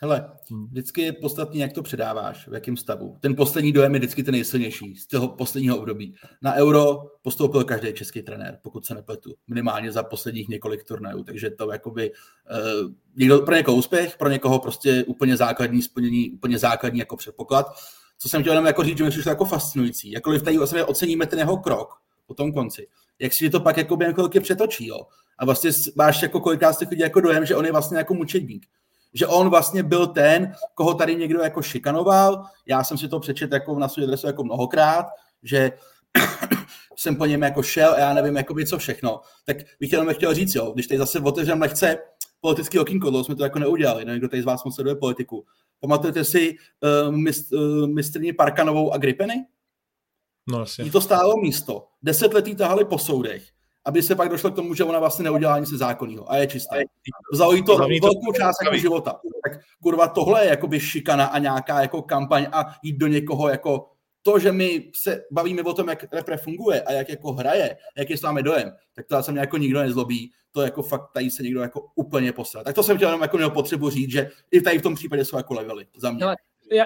Hele, vždycky je podstatný, jak to předáváš, v jakém stavu. Ten poslední dojem je vždycky ten nejsilnější z toho posledního období. Na Euro postoupil každý český trenér, pokud se nepletu, minimálně za posledních několik turnajů, takže to jakoby pro někoho úspěch, pro někoho prostě úplně základní splnění, úplně základní jako předpoklad. Co jsem chtěl jenom jako říct, že mi přišlo jako fascinující. Jakkoliv tady vlastně oceníme ten jeho krok po tom konci, jak si to pak jako během chvilky přetočí, jo. A vlastně máš jako kolikrát jste chodí jako dojem, že on je vlastně jako mučedník. Že on vlastně byl ten, koho tady někdo jako šikanoval. Já jsem si to přečetl jako na svůj adresu jako mnohokrát, že jsem po něm jako šel a já nevím, jakoby co všechno. Tak bych jenom chtěl říct, jo, když tady zase otevřem lehce politický okýnko, dlouho jsme to jako neudělali, nevím, kdo tady z vás moc sleduje politiku. Pamatujete si mistrni Parkanovou a Gripeny? No asi. Jí to stálo místo. 10 let jí tahali po soudech, aby se pak došlo k tomu, že ona vlastně neudělala nic zákonného a je čistá. Vzalo jí to velkou část jako života. Tak kurva, tohle je jakoby šikana a nějaká jako kampaň a jít do někoho jako to, že my se bavíme o tom, jak repre funguje a jak jako hraje, jak je s námi dojem, tak to se mě jako nikdo nezlobí, to jako fakt tady se někdo jako úplně posral. Tak to jsem chtěl jenom jako měl potřebu říct, že i tady v tom případě jsou jako levely za mě. Hele,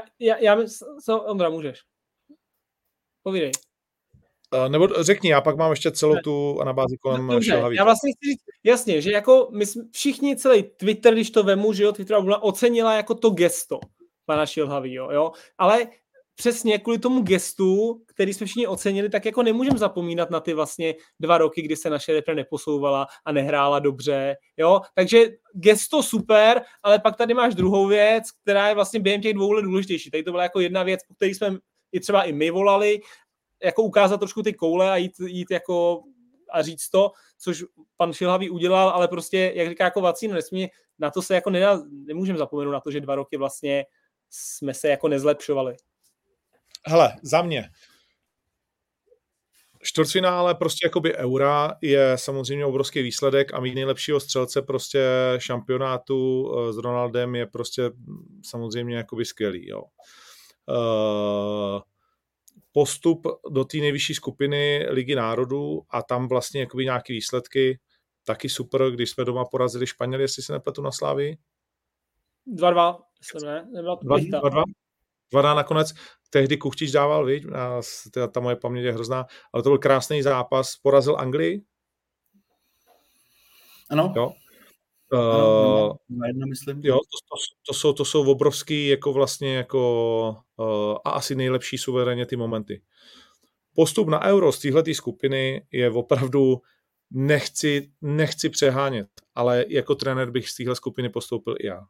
Ondra, můžeš. Povídej. Nebo řekni, já pak mám ještě celou tu anabázi kolem Šilhavý. Já vlastně chci říct, jasně, že jako my všichni celý Twitter, když to vemu, že jo, Twitter ocenila jako to gesto pana Šilhavýho, jo, ale přesně kvůli tomu gestu, který jsme všichni ocenili, tak jako nemůžeme zapomínat na ty vlastně 2 roky, kdy se naše repre neposouvala a nehrála dobře, jo, takže gesto super, ale pak tady máš druhou věc, která je vlastně během těch 2 let důležitější. Tady to byla jako jedna věc, po které jsme třeba i my volali, jako ukázat trošku ty koule a jít jako a říct to, což pan Šilhavý udělal, ale prostě, jak říká jako Vacín, na to se jako nemůžeme zapomenout na to, že 2 roky vlastně jsme se jako nezlepšovali. Hele, za mě. Čtvrtfinále prostě jakoby Eura je samozřejmě obrovský výsledek a mít nejlepšího střelce prostě šampionátu s Ronaldem je prostě samozřejmě jakoby skvělý, jo. Postup do té nejvyšší skupiny Ligy národů a tam vlastně jakoby nějaký výsledky, taky super, když jsme doma porazili Španěly, jestli se nepletu na Slávii. 2-2, myslím, ne? 2-2 nakonec. Tehdy Kuchtič dával, viď? Ta moje paměť je hrozná, ale to byl krásný zápas. Porazil Anglii. Ano. Jo. Myslím. Jo, to jsou obrovský jako vlastně jako a asi nejlepší suverénně ty momenty. Postup na Euro z téhletý skupiny je opravdu nechci přehánět, ale jako trenér bych z téhle skupiny postoupil i já.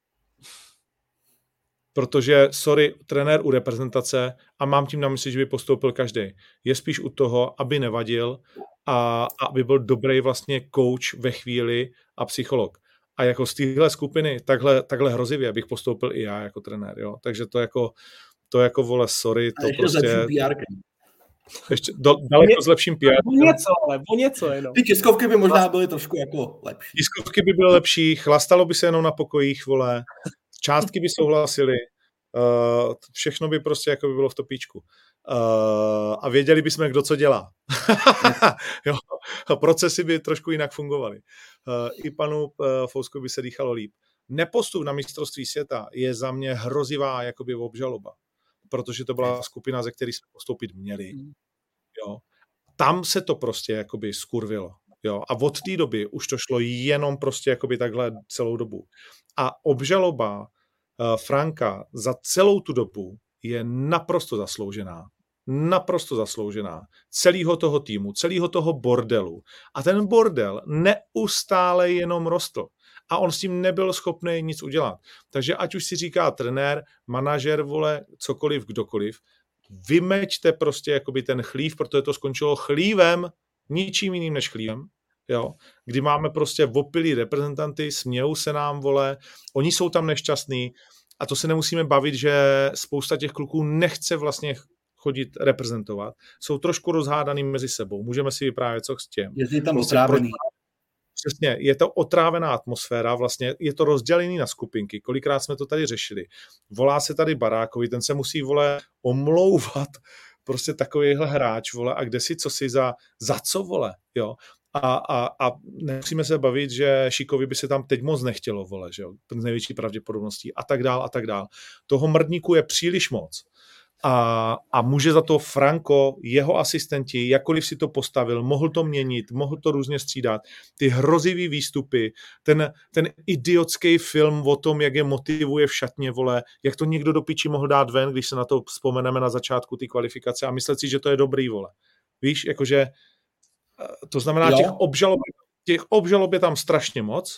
Protože, trenér u reprezentace, a mám tím na mysli, že by postoupil každý, je spíš u toho, aby nevadil a aby byl dobrý vlastně coach ve chvíli a psycholog. A jako z téhle skupiny takhle hrozivě bych postoupil i já jako trenér, jo. Takže to jako vole, to prostě... Ještě daleko s lepším PR. O něco jenom. Ty tiskovky by možná byly trošku jako lepší. Tiskovky by byly lepší, chlastalo by se jenom na pokojích, vole. Částky by souhlasily, všechno by prostě jako by bylo v topíčku. A věděli bychom, kdo co dělá. Jo, procesy by trošku jinak fungovaly. I panu Fousku by se dýchalo líp. Nepostup na mistrovství světa je za mě hrozivá jakoby obžaloba, protože to byla skupina, ze které jsme postoupit měli. Jo. Tam se to prostě jakoby skurvilo. Jo. A od té doby už to šlo jenom prostě jakoby takhle celou dobu. A obžaloba Franka za celou tu dobu je naprosto zasloužená. Naprosto zasloužená. Celýho toho týmu, celýho toho bordelu. A ten bordel neustále jenom rostl. A on s tím nebyl schopný nic udělat. Takže ať už si říká trenér, manažer, vole, cokoliv, kdokoliv, vymeďte prostě jakoby ten chlív, protože to skončilo chlívem, ničím jiným než chlívem. Jo, kdy máme prostě opilí reprezentanty, smějou se nám, vole, oni jsou tam nešťastní a to se nemusíme bavit, že spousta těch kluků nechce vlastně chodit reprezentovat, jsou trošku rozhádaný mezi sebou, můžeme si vyprávět, co chtějí. Je tam otrávený. Přesně, je to otrávená atmosféra, vlastně je to rozdělený na skupinky, kolikrát jsme to tady řešili. Volá se tady Barákovi, ten se musí, vole, omlouvat, prostě takovýhle hráč, vole, a kde si, co si za co, vole, jo. A nemusíme se bavit, že Šikovi by se tam teď moc nechtělo, vole, že jo, s největší pravděpodobností a tak dál. Toho mrdníku je příliš moc. A může za to Franco, jeho asistenti, jakkoliv si to postavil, mohl to měnit, mohl to různě střídat. Ty hrozivý výstupy, ten idiotský film o tom, jak je motivuje v šatně, vole, jak to někdo do piči mohl dát ven, když se na to vzpomeneme na začátku ty kvalifikace a myslet si, že to je dobrý, vole. Víš, jakože to znamená, těch obžalob je tam strašně moc.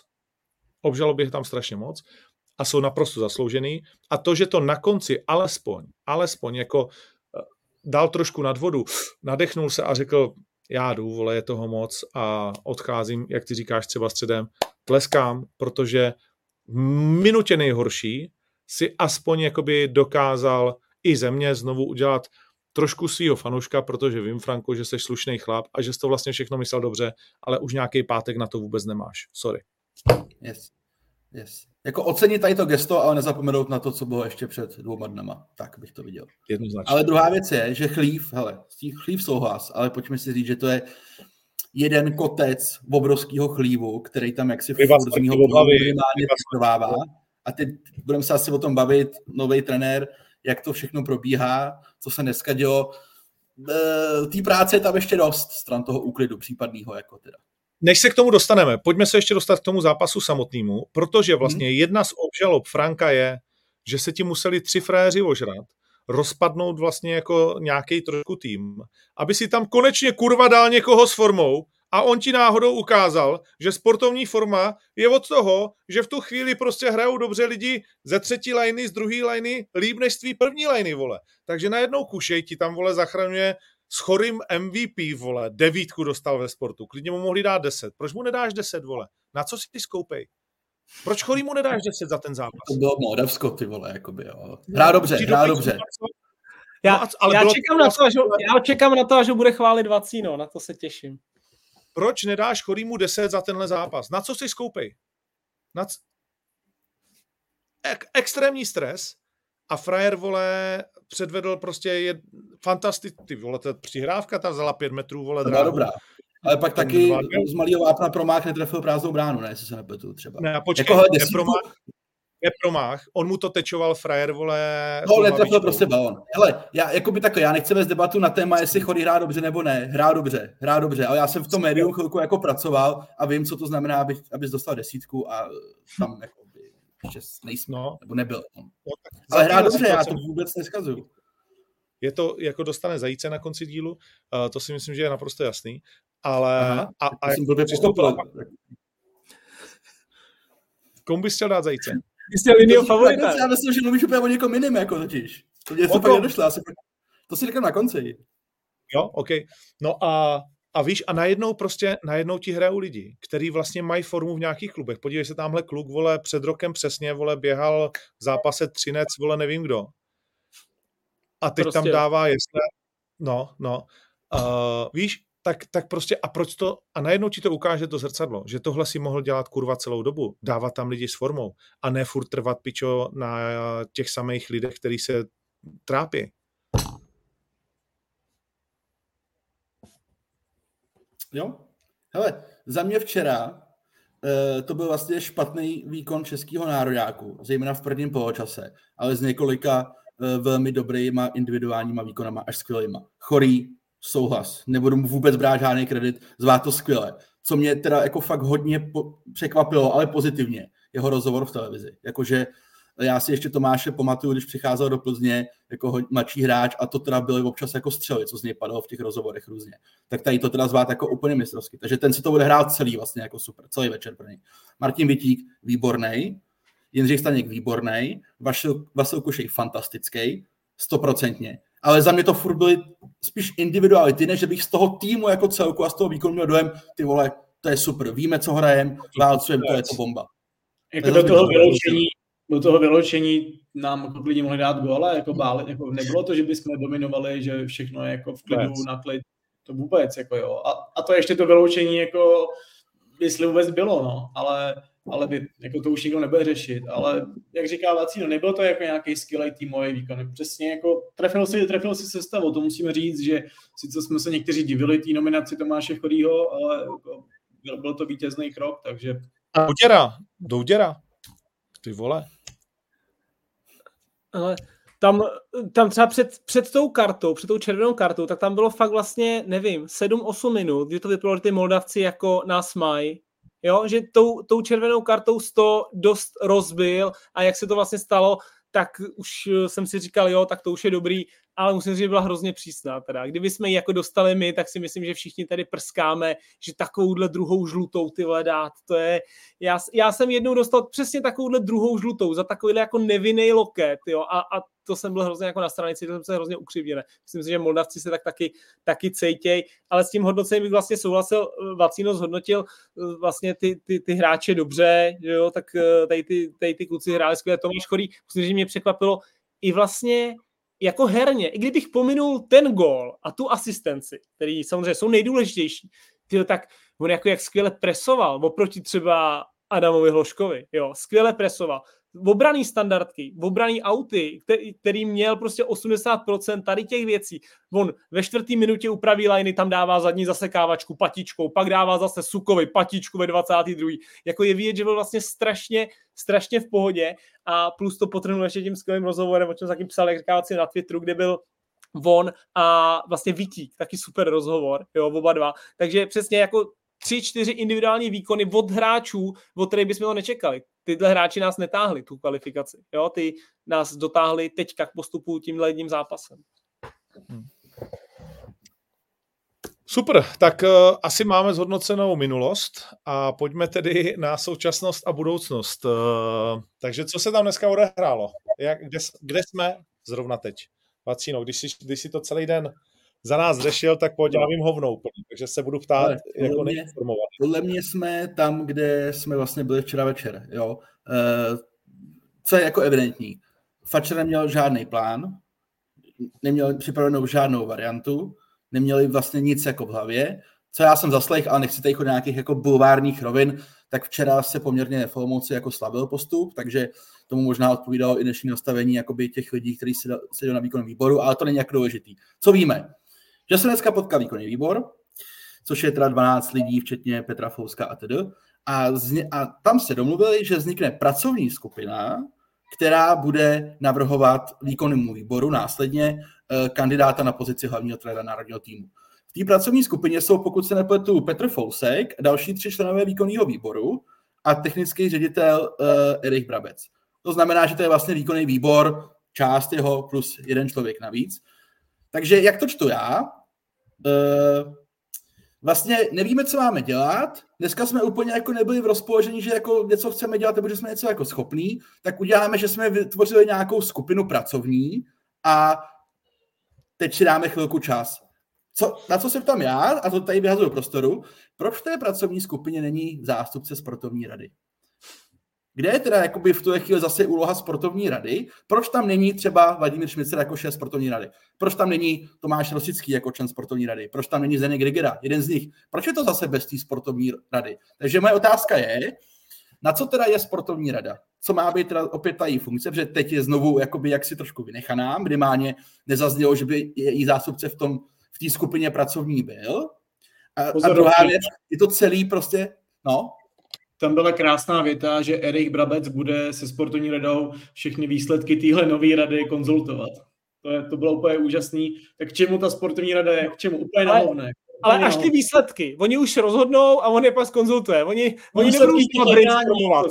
A jsou naprosto zasloužený. A to, že to na konci alespoň jako dal trošku nad vodu, nadechnul se a řekl, já jdu, vole, je toho moc a odcházím, jak ty říkáš, třeba středem, tleskám, protože v minutě nejhorší si aspoň jakoby dokázal i ze mě znovu udělat trošku svýho fanouška, protože vím, Franko, že jsi slušný chlap a že jsi to vlastně všechno myslel dobře, ale už nějaký pátek na to vůbec nemáš. Sorry. Yes. Jako ocenit tady to gesto, ale nezapomenout na to, co bylo ještě před 2 dnama. Tak bych to viděl. Jednoznačně. Ale druhá věc je, že chlív souhlas, ale pojďme si říct, že to je jeden kotec obrovského chlívu, který tam jaksi furt z mýho minimálně trvává. A teď budeme se asi o tom bavit, nový trenér, jak to všechno probíhá, co se dneska dělo. Té práce je tam ještě dost stran toho úklidu případného jako teda. Než se k tomu dostaneme, pojďme se ještě dostat k tomu zápasu samotnému, protože vlastně jedna z obžalob Franka je, že se ti museli 3 frajeři ožrat, rozpadnout vlastně jako nějaký trošku tým, aby si tam konečně kurva dal někoho s formou a on ti náhodou ukázal, že sportovní forma je od toho, že v tu chvíli prostě hrajou dobře lidi ze 3. lajny, z 2. lajny, líp než z tvý 1. lajny, vole. Takže najednou Kušej ti tam, vole, zachraňuje s chorým MVP, vole, 9 dostal ve sportu. Klidně mu mohli dát 10. Proč mu nedáš 10, vole? Na co si ty skoupej? Proč chorýmu nedáš 10 za ten zápas? To bylo Moldavsko, ty vole, jakoby, jo. Hrá dobře. Já čekám na to, až ho bude chválit Vacíno, na to se těším. Proč nedáš chorýmu 10 za tenhle zápas? Na co si skoupej? Extrémní stres a frajer, vole, předvedl prostě fantastický, vole, ta přihrávka, ta vzala 5 metrů, vole, dráhu. Dobrá. Ale pak taky z malého vápna promách netrefil prázdnou bránu, ne, jestli se nepletu třeba. Ne, počkej, nepromách, on mu to tečoval frajer, vole. No, netrefil prostě balon. Hele, já nechci vést debatu na téma, jestli Chorý hrá dobře nebo ne. Hrá dobře, ale já jsem v tom médiu chvilku jako pracoval a vím, co to znamená, abys dostal 10 a tam jako ještě nejsme, nebo nebyl. Ale hrá dobře, já to vůbec neskazuju. Je to, jako dostane zajíce na konci dílu, to si myslím, že je naprosto jasný, ale komu bys chtěl dát zajíce? Já myslím, že mluvíš úplně o někom jiným, jako totiž. To mě to pak nedošlo, to si říkám na konci. Jo, OK. No a víš, a najednou ti hrajou lidi, který vlastně mají formu v nějakých klubech. Podívej se, tamhle kluk, vole, před rokem přesně, vole, běhal v zápase Třinec, vole, nevím kdo. A teď prostě tam dává jesle. Víš, tak prostě a proč to, a najednou ti to ukáže to zrcadlo, že tohle si mohl dělat kurva celou dobu, dávat tam lidi s formou a ne furt trvat pičo na těch samých lidech, který se trápí. Jo, hele, za mě včera to byl vlastně špatný výkon českého nároďáku, zejména v prvním poločase, ale s několika velmi dobrýma individuálníma výkonama, až skvělýma. Chorý, souhlas, nebudu mu vůbec brát žádný kredit, zvá to skvěle. Co mě teda jako fakt hodně překvapilo, ale pozitivně, jeho rozhovor v televizi. Jakože já si ještě Tomáše pamatuju, když přicházel do Plzně jako mladší hráč a to teda byly občas jako střely, co z něj padalo v těch rozhovorech různě. Tak tady to teda zvát jako úplně mistrovsky. Takže ten si to bude hrát celý vlastně jako super, celý večer pro něj. Martin Vitík, výborný, Jindřich Staněk výborný, Vasil Kušej fantastický, 100%. Ale za mě to furt byly spíš individuality, než že bych z toho týmu jako celku a z toho výkonu měl dojem, ty vole, to je super, víme, co hrajem, válcujeme, to je to bomba. Jako do toho vyloučení nám lidi mohli dát gól, jako báli, jako nebylo to, že bychom dominovali, že všechno je jako v klidu, na klid, to vůbec, jako jo. A to ještě to vyloučení, jako jestli vůbec bylo, no, ale ale jako to už nikdo nebude řešit, ale jak říká Vacíno, nebyl to jako nějaký skvělý týmový výkon, přesně jako trefil si sestavu, to musíme říct, že sice jsme se někteří divili té nominaci Tomáše Chodýho, ale jako byl to vítězný krok, takže... Douděra, ty vole. Ale tam třeba před tou kartou, před tou červenou kartou, tak tam bylo fakt vlastně, nevím, 7-8 minut, kdy to vypadalo, že ty Moldavci jako nás mají, jo, že tou červenou kartou to dost rozbil a jak se to vlastně stalo, tak už jsem si říkal, jo, tak to už je dobrý, ale musím říct, že byla hrozně přísná teda. Kdyby jsme ji jako dostali my, tak si myslím, že všichni tady prskáme, že takovouhle druhou žlutou ty vole dát, to je, já jsem jednou dostal přesně takovouhle druhou žlutou za takovýhle jako nevinný loket, jo, a to jsem byl hrozně jako na stranici, to jsem se hrozně ukřivděný. Myslím si, že Moldavci se tak taky cejtěj, ale s tím hodnocením bych vlastně souhlasil, Vacíno zhodnotil vlastně ty hráče dobře, jo, tak tady ty kluci hráli skvěle. Tomáš Chodý, musím říct, že mě překvapilo i vlastně jako herně, i kdybych pominul ten gól a tu asistenci, který samozřejmě jsou nejdůležitější, tak on jako jak skvěle presoval oproti třeba Adamovi Hloškovi, jo, skvěle presoval. Obraný standardky, obraný auty, který měl prostě 80% tady těch věcí. On ve 4. minutě upraví liney, tam dává zadní zasekávačku patičkou, pak dává zase Sukovi patičku ve 22. Jako je vidět, že byl vlastně strašně v pohodě a plus to potrhnul ještě tím skvělým rozhovorem, o čem taky psal, jak říká na Twitteru, kde byl on a vlastně Vítík, taky super rozhovor, jo, oba dva. Takže přesně jako 3-4 individuální výkony od hráčů, od kterých bychom to nečekali. Tyhle hráči nás netáhli, tu kvalifikaci. Jo? Ty nás dotáhli teďka k postupu tímhle jedním zápasem. Super, tak asi máme zhodnocenou minulost a pojďme tedy na současnost a budoucnost. Takže co se tam dneska odehrálo? Kde jsme zrovna teď? Vacíno, když si to celý den za nás řešil, tak pojď, já vím hovnou, takže se budu ptát jako neinformovat. Podle mě jsme tam, kde jsme vlastně byli včera večer. Jo? Co je jako evidentní? Fatcher neměl žádný plán, neměl připravenou žádnou variantu, neměli vlastně nic jako v hlavě. Co já jsem zaslech, ale nechci tady chodit nějakých jako bulvárních rovin, tak včera se poměrně v Olomouci jako slavil postup, takže tomu možná odpovídalo i dnešní nastavení jakoby těch lidí, kteří seděli na výkonném výboru, ale to není jako důležitý. Co víme? Že se dneska potkal výkonný výbor, což je teda 12 lidí, včetně Petra Fouska a tedy. A tam se domluvili, že vznikne pracovní skupina, která bude navrhovat výkonnému výboru následně kandidáta na pozici hlavního trenéra národního týmu. V té pracovní skupině jsou, pokud se nepletu, Petr Fousek, další 3 členové výkonného výboru a technický ředitel Erich Brabec. To znamená, že to je vlastně výkonný výbor, část jeho plus jeden člověk navíc. Takže jak to čtu já, vlastně nevíme, co máme dělat, dneska jsme úplně jako nebyli v rozpoložení, že jako něco chceme dělat, nebo že jsme něco jako schopní, tak uděláme, že jsme vytvořili nějakou skupinu pracovní a teď si dáme chvilku čas. Na co se ptám já, a to tady vyhazuju do prostoru, proč v té pracovní skupině není zástupce sportovní rady? Kde je teda jakoby v tuhle chvíli zase úloha sportovní rady? Proč tam není třeba Vladimír Šmicer jako šéf sportovní rady? Proč tam není Tomáš Rosický jako člen sportovní rady? Proč tam není Zdeněk Grigera, jeden z nich? Proč je to zase bez té sportovní rady? Takže moje otázka je, na co teda je sportovní rada? Co má být teda opět ta její funkce? Protože teď je znovu jakoby jaksi trošku vynechaná, minimálně nezaznělo, že by její zástupce v té skupině pracovní byl. A druhá věc, je to celý prostě, no. Tam byla krásná věta, že Erich Brabec bude se sportovní radou všechny výsledky téhle nové rady konzultovat. To bylo úplně úžasný. Tak k čemu ta sportovní rada je? K čemu? Úplně na hovné. Ale až ty výsledky. Oni už rozhodnou a on je pak konzultuje. Oni nebudou brainstormovat.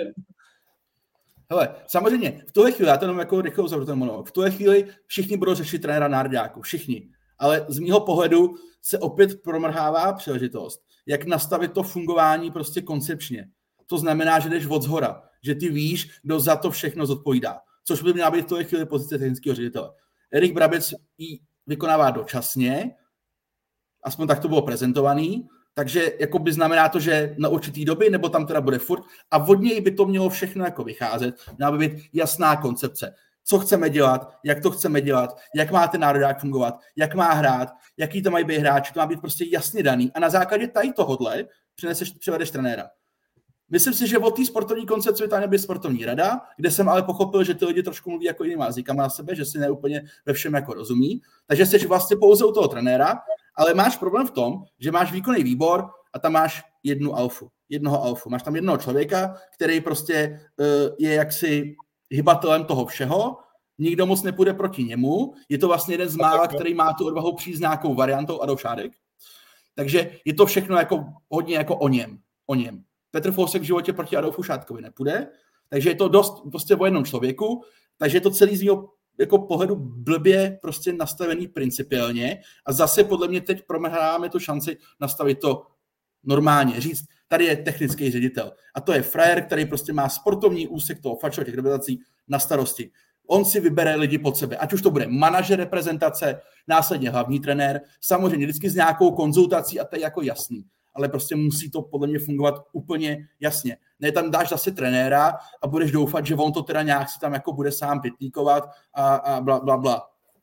Hele, samozřejmě, v tuhle chvíli, já to jenom jako rychle uzavřu ten monolog, v tuhle chvíli všichni budou řešit trenéra národňáků, všichni. Ale z mýho pohledu se opět promrhává příležitost, jak nastavit to fungování prostě koncepčně. To znamená, že jdeš odzhora, že ty víš, kdo za to všechno zodpovídá. Což by měla být v tuhle chvíli pozice technického ředitele. Erich Brabec ji vykonává dočasně, aspoň tak to bylo prezentovaný, takže jako by znamená to, že na určitý doby, nebo tam teda bude furt, a od něj by to mělo všechno jako vycházet, měla by být jasná koncepce. Co chceme dělat, jak to chceme dělat, jak má ten národák fungovat, jak má hrát, jaký to mají být hráči, to má být prostě jasně daný. A na základě tady tohodle přivedeš trenéra. Myslím si, že od té sportovní koncepce by tam nebyla sportovní rada, kde jsem ale pochopil, že ty lidi trošku mluví jako jinýma jazykama na sebe, že si neúplně ve všem jako rozumí. Takže jsi vlastně pouze u toho trenéra, ale máš problém v tom, že máš výkonný výbor a tam máš jednoho alfu. Máš tam jednoho člověka, který prostě je jaksi hybatelem toho všeho, nikdo moc nepůjde proti němu, je to vlastně jeden z mála, který má tu odvahu přijít s nějakou variantou Adolf Šádek. Takže je to všechno jako hodně jako o něm. Petr Fousek v životě proti Adolfu Šádkovi nepůjde, takže je to dost prostě o jednom člověku, takže je to celý z něho jako pohledu blbě prostě nastavený principiálně a zase podle mě teď promrháváme tu šanci nastavit to normálně, říct, tady je technický ředitel a to je frajer, který prostě má sportovní úsek toho fačo, těch reprezentací na starosti. On si vybere lidi pod sebe, ať už to bude manažer reprezentace, následně hlavní trenér, samozřejmě vždycky s nějakou konzultací a to je jako jasný, ale prostě musí to podle mě fungovat úplně jasně. Ne, tam dáš zase trenéra a budeš doufat, že on to teda nějak si tam jako bude sám pitlíkovat a bla, bla, bla.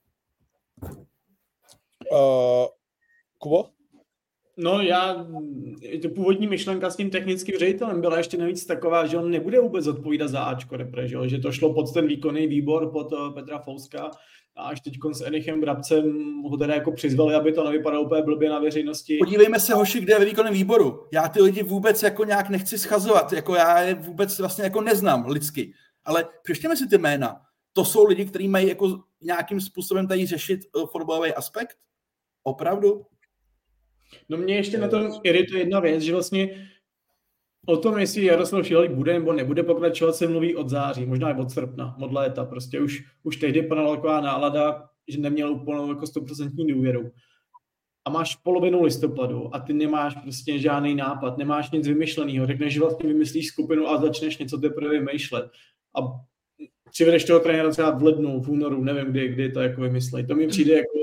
Kubo? No to původní myšlenka s tím technickým ředitelem byla ještě navíc taková, že on nebude vůbec odpovídat za Ačko repre, že to šlo pod ten výkonný výbor, pod Petra Fouska a až teď s Erichem Brabcem ho teda jako přizvali, aby to nevypadalo úplně blbě na veřejnosti. Podívejme se, hoši, kde je ve výkonném výboru. Já ty lidi vůbec jako nějak nechci schazovat, jako já je vůbec vlastně jako neznám lidsky, ale přečtěme si ty jména. To jsou lidi, kteří mají jako nějakým způsobem tady řešit fotbalový aspekt? Opravdu? No mě ještě na tom irituje jedna věc, že vlastně o tom, jestli Jaroslav Šilhavý bude nebo nebude pokračovat, se mluví od září, možná i od srpna, od léta. Prostě už tehdy panala taková nálada, že neměl úplnou jako 100% důvěru. A máš polovinu listopadu a ty nemáš prostě žádný nápad, nemáš nic vymyšleného. Řekneš, že vlastně vymyslíš skupinu a začneš něco teprve vymýšlet. A přivedeš toho trenéra třeba v lednu, v únoru, nevím, kdy to jako vymyslej. To mi přijde jako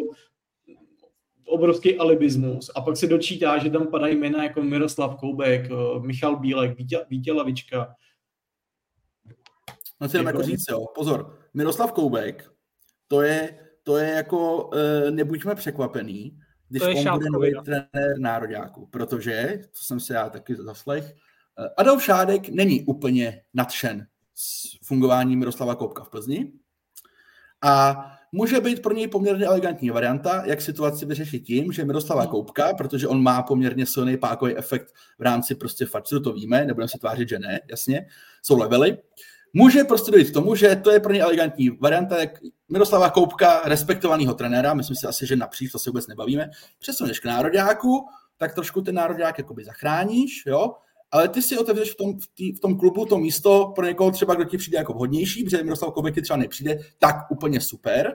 obrovský alibismus. A pak se dočítá, že tam padají jména jako Miroslav Koubek, Michal Bílek, Vítě Lavička. No si jako říct, jo, pozor, Miroslav Koubek, to je jako, nebuďme překvapený, když on bude nový trenér nároďáků, protože, to jsem se já taky zaslech, Adolf Šádek není úplně nadšen s fungováním Miroslava Koubka v Plzni a může být pro něj poměrně elegantní varianta, jak situaci vyřešit tím, že Miroslava Koubka, protože on má poměrně silný pákový efekt v rámci prostě fačru, to víme, nebudeme se tvářit, že ne, jasně, jsou levely, může prostě dojít k tomu, že to je pro něj elegantní varianta, jak Miroslava Koubka, respektovaného trenéra, myslím si asi, že napříč, to se vůbec nebavíme, přesuneš k nároďáku, tak trošku ten nároďák jakoby zachráníš, jo, ale ty si otevřeš v tom klubu to místo pro někoho třeba, kdo ti přijde jako vhodnější, protože Miroslav Koubek ti třeba nepřijde, tak úplně super.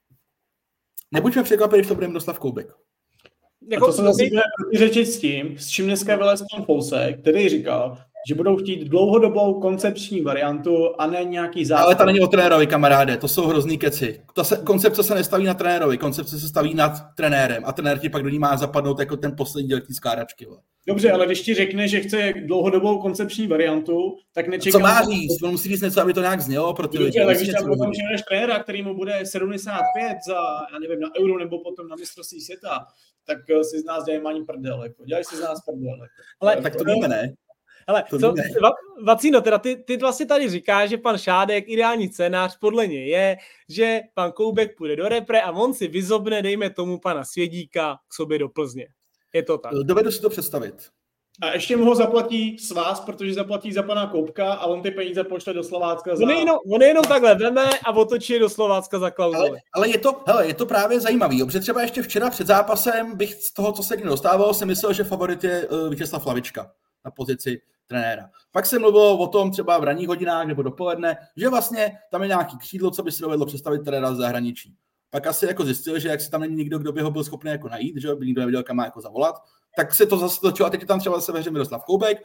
Nebuďme překvapeni, když to bude Miroslav Koubek. Jako to se zase bude řečit s tím, s čím dneska vylez pan Fousek, který říkal, že budou chtít dlouhodobou koncepční variantu a ne nějaký základ. Ale ta není o trenérovi, kamaráde, to jsou hrozný keci. Koncepce se nestaví na trenérovi, koncepce se staví nad trenérem a trenér ti pak do ní má zapadnout jako ten poslední dělky skládačky. Dobře, ale když ti řekne, že chce dlouhodobou koncepční variantu, tak nečekám... Co má říct? On musí říct něco, aby to nějak znělo pro ty lidi. Ale když tam potom ženeš trenéra, který mu bude 75 za, já nevím, na Euro nebo potom na mistrovství světa, tak si z nás dělají malý prdel. Dělají si z nás prdel. Ale tak to víme, ne? Ale Vacíno, teda ty vlastně tady říkáš, že pan Šádek, ideální scénář podle něj je, že pan Koubek půjde do repre a on si vyzobne, dejme tomu pana Svědíka k sobě do Plzně. Je to tak? Dovedu si to představit. A ještě mu ho zaplatí svaz, protože zaplatí za pana Koubka a on ty peníze pošle do Slovácka On jenom takhle veme a otočí do Slovácka za klauzuli. Ale je to právě zajímavý, protože třeba ještě včera před zápasem bych z toho, co se kdy dostával, si myslel, že favorit je Vítězslav Lavička na pozici trenéra. Pak se mluvilo o tom třeba v ranních hodinách nebo dopoledne, že vlastně tam je nějaký křídlo, co by si dovedlo představit trenéra z zahraničí. Pak asi jako zjistil, že jak si tam není nikdo, kdo by ho byl schopný jako najít, že by nikdo nevěděl, kam má jako zavolat, tak se to zase točilo a teď je tam třeba zase ve hře Miroslav Koubek.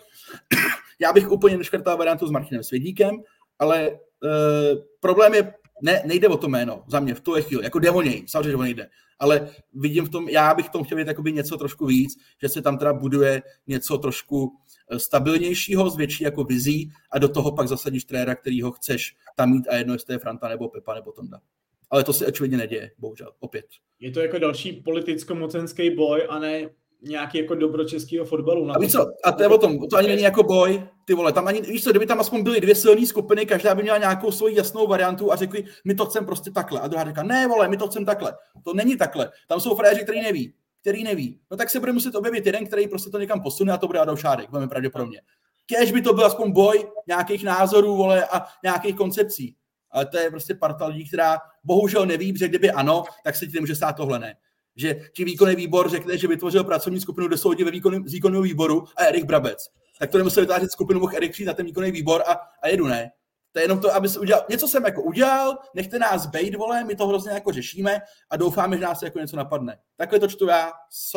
Já bych úplně neškrtal variantu s Martinem Svědíkem, ale problém je, nejde o to jméno za mě v tuhle chvíli, jako jde o něj, samozřejmě, že o něj jde, ale vidím v tom, já bych v tom chtěl vidět jakoby něco trošku víc, že se tam teda buduje něco trošku stabilnějšího, s větší jako vizí a do toho pak zasadíš trenéra, kterýho chceš tam mít a jedno, jestli je Franta nebo Pepa nebo Tonda. Ale to se očividně neděje, bohužel, opět. Je to jako další politicko-mocenský boj a ne nějaký jako dobro českého fotbalu. A víš co, a to je o tom, to ani není jako boj, ty vole, tam ani, víš co, kdyby tam aspoň byly 2 silné skupiny, každá by měla nějakou svoji jasnou variantu a řekli, my to chceme prostě takhle. A druhá říká, ne vole, my to chceme takhle. To není takhle. Tam jsou frajeři, který neví. No tak se bude muset objevit jeden, který prostě to někam posune a to bude Adolf Šádek, velmi pravděpodobně. Kéž by to byl aspoň boj nějakých názorů, vole, a nějakých koncepcí. Ale to je prostě parta lidí, která bohužel neví, že kdyby ano, tak se ti nemůže stát tohle, ne. Že ti výkonný výbor řekne, že vytvořil pracovní skupinu, kde jsou lidi z výkonného výboru a Erik Brabec. Tak to nemusel vytvářet skupinu, mohl Erik přijít na ten výkonný výbor a jedu, ne. To je jenom to, aby se udělal, něco jsem jako udělal, nechte nás bejt, vole, my to hrozně jako řešíme a doufáme, že nás jako něco napadne. Takhle to čtu já,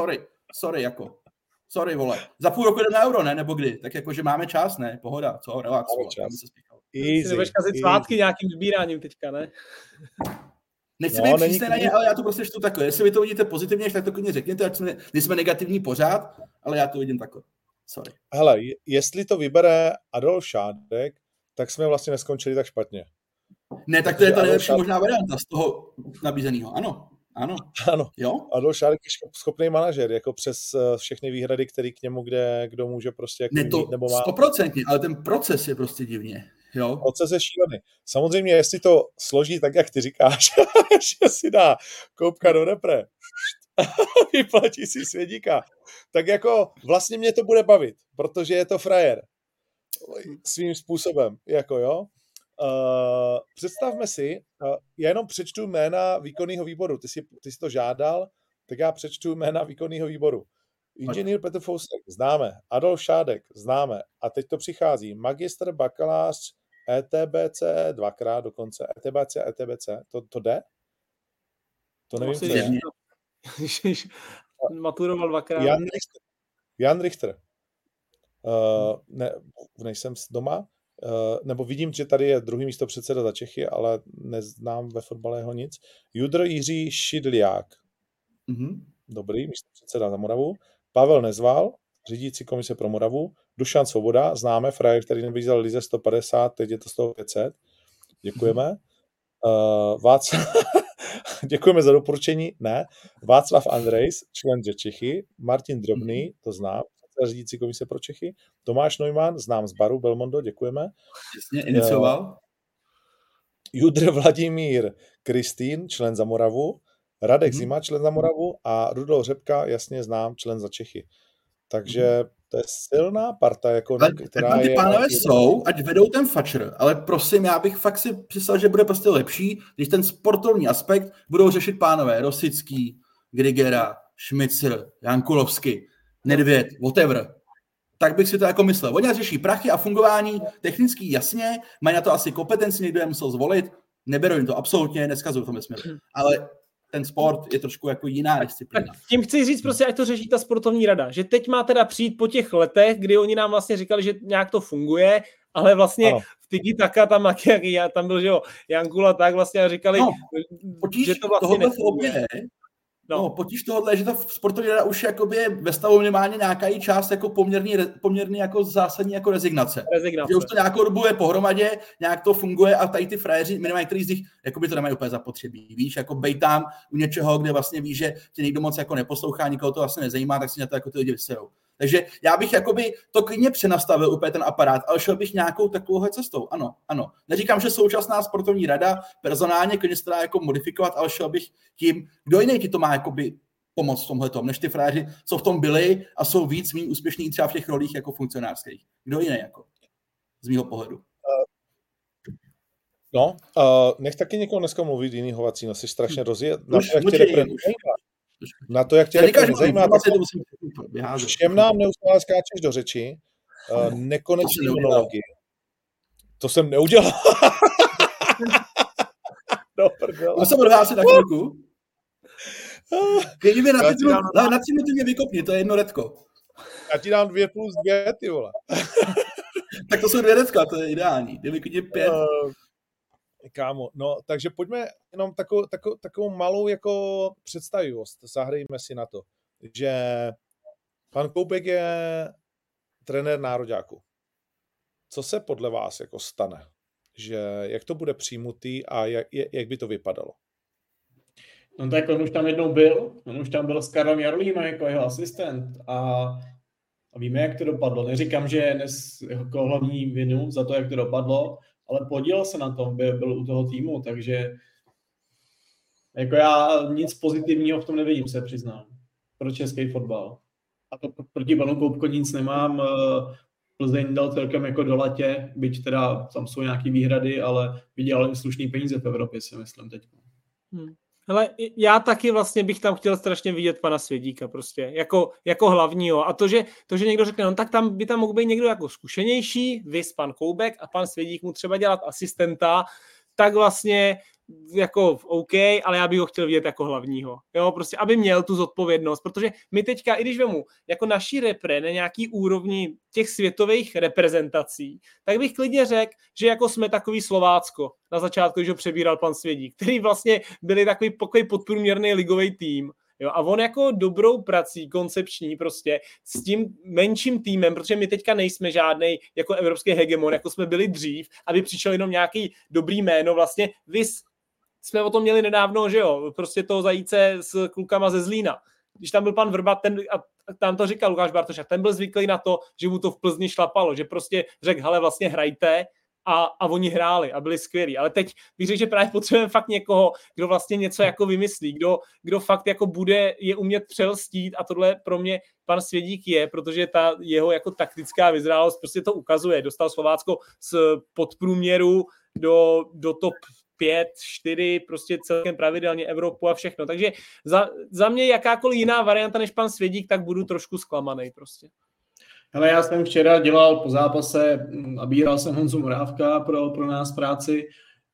sorry, vole. Za půl roku jdeme na Euro, ne, nebo kdy? Tak jako, že máme čas, ne, pohoda, co, relax, vole, aby se spíchal. Si nebudeš kazit svátky nějakým vybíráním teďka, ne? Nechci být přísný na ně, ale já to prostě čtu takhle. Jestli vy to vidíte pozitivně, tak to klidně řekněte, ať jsme negativní pořád, ale já to vidím takhle. Sorry. Hele, jestli to vybere Adolf Šádek, tak jsme vlastně neskončili tak špatně. Ne, tak to je ta nejlepší možná varianta z toho nabízeného. Ano. Jo? Adolf Šádek je schopný manažer, jako přes všechny výhrady, který k němu kdo může prostě jako ne, to mít, nebo má. 100%, ale ten proces je prostě divně. Jo? Proces je šílený. Samozřejmě, jestli to složí tak, jak ty říkáš, že si dá koupka do repre, vyplatí si svědíka, tak jako vlastně mě to bude bavit, protože je to frajer. Svým způsobem, jako jo. Představme si, já jenom přečtu jména výkonného výboru. Ty jsi to žádal, tak já přečtu jména výkonného výboru. Inženýr Petr Fousek, známe. Adolf Šádek, známe. A teď to přichází. Magistr, bakalář, ETBC, dvakrát dokonce. ETBC. To jde? To nevím, co je. Maturoval dvakrát. Jan Richter. Nejsem doma. Nebo vidím, že tady je druhý místopředseda za Čechy, ale neznám ve fotbale jeho nic. Judr Jiří Šidliák. Dobrý, místopředseda za Moravu. Pavel Nezval, řídící komise pro Moravu. Dušan Svoboda, známe, frajer, který nabízel lize 150, teď je to 100-500. Děkujeme. Děkujeme za doporučení. Ne. Václav Andrejs, člen Čechy. Martin Drobný, to znám, řídící komise pro Čechy. Tomáš Neumann, znám z baru Belmondo, děkujeme. Jasně, inicioval. Judr Vladimír Kristýn, člen za Moravu. Radek Zima, člen za Moravu. A Rudolf Řepka, jasně znám, člen za Čechy. Takže to je silná parta, jako, která ty pánové jsou, ať vedou ten fačr, ale prosím, já bych fakt si představil, že bude prostě lepší, když ten sportovní aspekt budou řešit pánové Rosický, Grigera, Šmicr, Jankulovský, Nedvěd, whatever. Tak bych si to jako myslel. Oni řeší prachy a fungování technický jasně, mají na to asi kompetenci, někdo je musel zvolit, neberou jim to absolutně, neskazují to mysl. Ale ten sport je trošku jako jiná disciplína. Tak tím chci říct prostě, ať to řeší ta sportovní rada, že teď má teda přijít po těch letech, kdy oni nám vlastně říkali, že nějak to funguje, ale vlastně v Tigi Taka tam byl, že jo, Jankula tak vlastně říkali, že to vlastně nefunguje. Potíž tohohle, že ta sportovní rada už jakoby je ve stavu minimálně nějaká její část jako poměrně jako zásadní jako rezignace. Že už to nějakou dobu je pohromadě, nějak to funguje a tady ty frajeři, minimálně který z nich jakoby to nemají úplně zapotřebí. Víš, jako bej tam u něčeho, kde vlastně víš, že tě někdo moc jako neposlouchá, nikoho to vlastně nezajímá, tak si na to jako ty lidi vyserou. Takže já bych jakoby to klidně přenastavil úplně ten aparát, ale šel bych nějakou takovouhle cestou. Ano. Neříkám, že současná sportovní rada personálně klidně se dá jako modifikovat, ale šel bych tím, kdo jiný ti to má jakoby pomoct v tomhletom, než ty frajeři, co v tom byli a jsou víc méně úspěšní třeba v těch rolích jako funkcionářských. Kdo jiný jako? Z mýho pohledu. Nech taky někoho dneska mluvit jinýho vacíno, jsi strašně rozjet. Na to, jak tě zajímá, všem nám neustále skáčeš do řeči, nekonečný monology. To jsem neudělal. Já jsem odhlásil na chvilku. Kdyby na 3 minuty mě vykopni, to je jedno redko. Já ti dám 2+2, ty vole. Tak to jsou 2 redka, to je ideální. Kdyby klidně 5. Kámo, no, takže pojďme jenom takovou malou jako představivost. Zahrajme si na to, že pan Koubek je trenér nároďáku. Co se podle vás jako stane? Že jak to bude přijmutý a jak by to vypadalo? No tak on už tam jednou byl, on už tam byl s Karlem Jarolím jako jeho asistent a víme, jak to dopadlo. Neříkám, že nes jako hlavní vinu za to, jak to dopadlo, ale podílel se na tom, byl u toho týmu, takže jako já nic pozitivního v tom nevidím, se přiznám, pro český fotbal. A to proti panu Koubko nic nemám, Plzeň dal celkem jako do latě, byť teda tam jsou nějaký výhrady, ale vydělali slušný peníze v Evropě, si myslím teď. Hele, já taky vlastně bych tam chtěl strašně vidět pana Svědíka prostě, jako hlavního. A to, že někdo řekne, no tak tam by tam mohl být někdo jako zkušenější, vys pan Koubek a pan Svědík mu třeba dělat asistenta, tak vlastně jako OK, ale já bych ho chtěl vidět jako hlavního. Jo, prostě, aby měl tu zodpovědnost, protože my teďka, i když vemu jako naší repre na nějaký úrovni těch světových reprezentací, tak bych klidně řekl, že jako jsme takový Slovácko na začátku, když ho přebíral pan Svědík, který vlastně byli takový podprůměrný ligový tým. Jo, a on jako dobrou prací, koncepční prostě, s tím menším týmem, protože my teďka nejsme žádnej jako evropský hegemon, jako jsme byli dřív, aby přišel jenom nějaký dobrý jméno, vlastně jsme o tom měli nedávno, že jo, prostě toho Zajíce s klukama ze Zlína. Když tam byl pan Vrba, a tam to říkal Lukáš Bartoš, ten byl zvyklý na to, že mu to v Plzni šlapalo, že prostě řekl, hele, vlastně hrajte, a oni hráli a byli skvělí. Ale teď bych řekl, že právě potřebujeme fakt někoho, kdo vlastně něco jako vymyslí, kdo fakt jako bude je umět přelstít a tohle pro mě pan Svědík je, protože ta jeho jako taktická vyzrálost prostě to ukazuje. Dostal Slovácko z podprůměru do top 5, 4, prostě celkem pravidelně Evropu a všechno. Takže za mě jakákoliv jiná varianta než pan Svědík, tak budu trošku zklamanej prostě. Hele, já jsem včera dělal po zápase a bíral jsem Honzu Morávka pro nás práci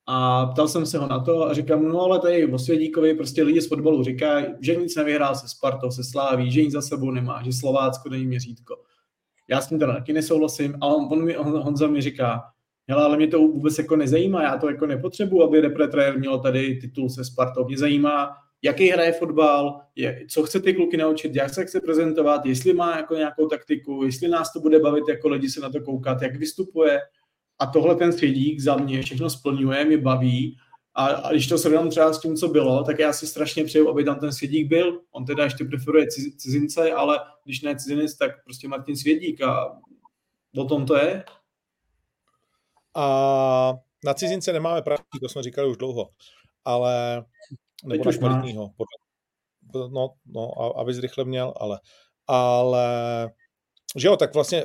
a ptal jsem se ho na to a říkám, no ale tady o Svědíkovi prostě lidi z fotbalu říkají, že nic nevyhrál se Spartou, se Sláví, že nic za sebou nemá, že Slovácko není měřítko. Já s tím teda taky nesouhlasím a Honza mi říká, hele, ale mě to vůbec jako nezajímá, já to jako nepotřebuji, aby repre měl tady titul se Spartou. Mě zajímá, jaký hraje fotbal, co chce ty kluky naučit, jak se chce prezentovat, jestli má jako nějakou taktiku, jestli nás to bude bavit jako lidi se na to koukat, jak vystupuje. A tohle ten Svědík za mě všechno splňuje, mě baví. A když to srovnám třeba s tím, co bylo, tak já si strašně přeju, aby tam ten Svědík byl. On teda ještě preferuje cizince, ale když ne cizinec, tak prostě Martin Svědík a o tom to je. A na cizince nemáme pravdu, to jsme říkali už dlouho, ale nebo na kvalitního. No, abys rychle měl, ale že jo, tak vlastně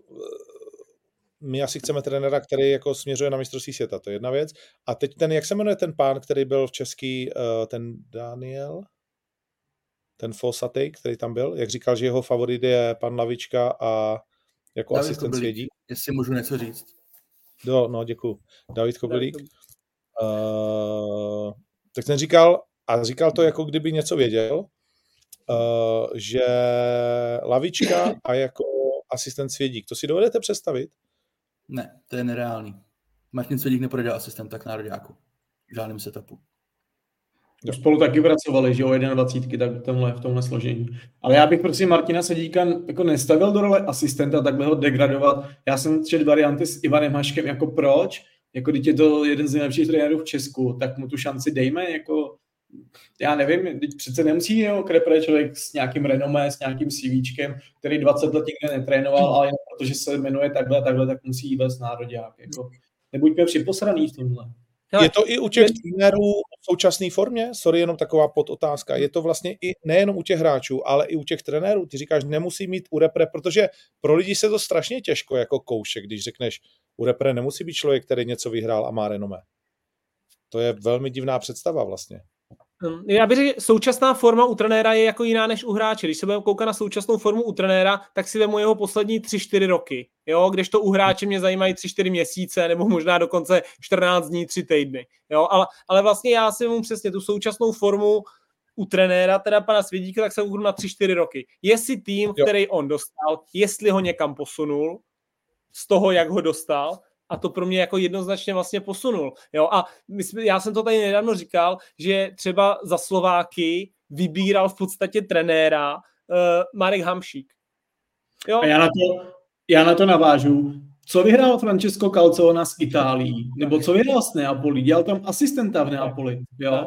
my asi chceme trenéra, který jako směřuje na mistrovství světa, to je jedna věc. A teď jak se jmenuje ten pán, který byl v český, ten Daniel, ten Fossatej, který tam byl, jak říkal, že jeho favorit je pan Lavička a jako David asistent Kobylík, Svědík. jestli můžu něco říct. No, děkuju. David Kobylík. Tak ten říkal to, jako kdyby něco věděl, že Lavička a jako asistent Svědík. To si dovedete představit? Ne, to je nereálný. Martin Svědík nepůjde dělat asistent tak nároďáku. V žádném setupu. Spolu taky pracovali, že jo, 21, tak v tomhle složení. Ale já bych prostě Martina Svědíka jako nestavil do role asistenta, takhle ho degradovat. Já jsem četl varianty s Ivanem Haškem, jako proč? Jako když je to jeden z nejlepších trenérů v Česku, tak mu tu šanci dejme, jako já nevím, přece nemusí repre člověk s nějakým renomé, s nějakým CVčkem, který 20 let nikde netrénoval, ale jen protože se jmenuje takhle, tak musí vést nároďák. Jako, nebuďme připosraný v tomhle. Je to i u těch trenérů v současné formě? Sorry, jenom taková podotázka. Je to vlastně i nejenom u těch hráčů, ale i u těch trenérů. Ty říkáš, nemusí mít u repre, protože pro lidi se to strašně těžko jako kouše, když řekneš, u repre nemusí být člověk, který něco vyhrál a má renomé. To je velmi divná představa vlastně. Já bych řekl, současná forma u trenéra je jako jiná než u hráče. Když se budeme koukat na současnou formu u trenéra, tak si vemu jeho poslední 3-4 roky. Jo? Kdežto u hráče mě zajímají 3-4 měsíce, nebo možná dokonce 14 dní, 3 týdny. Jo? Ale vlastně já si vemu přesně tu současnou formu u trenéra, teda pana Svědíka, tak se uhrnu na 3-4 roky. Jestli tým, který on dostal, jestli ho někam posunul, z toho, jak ho dostal, a to pro mě jako jednoznačně vlastně posunul. Jo? A já jsem to tady nedávno říkal, že třeba za Slováky vybíral v podstatě trenéra Marek Hamšík. Jo? A já na to navážu. Co vyhrál Francesco Calzona s Itálií? Nebo co vyhrál s Neapolí? Dělal tam asistenta v Neapoli. Jo?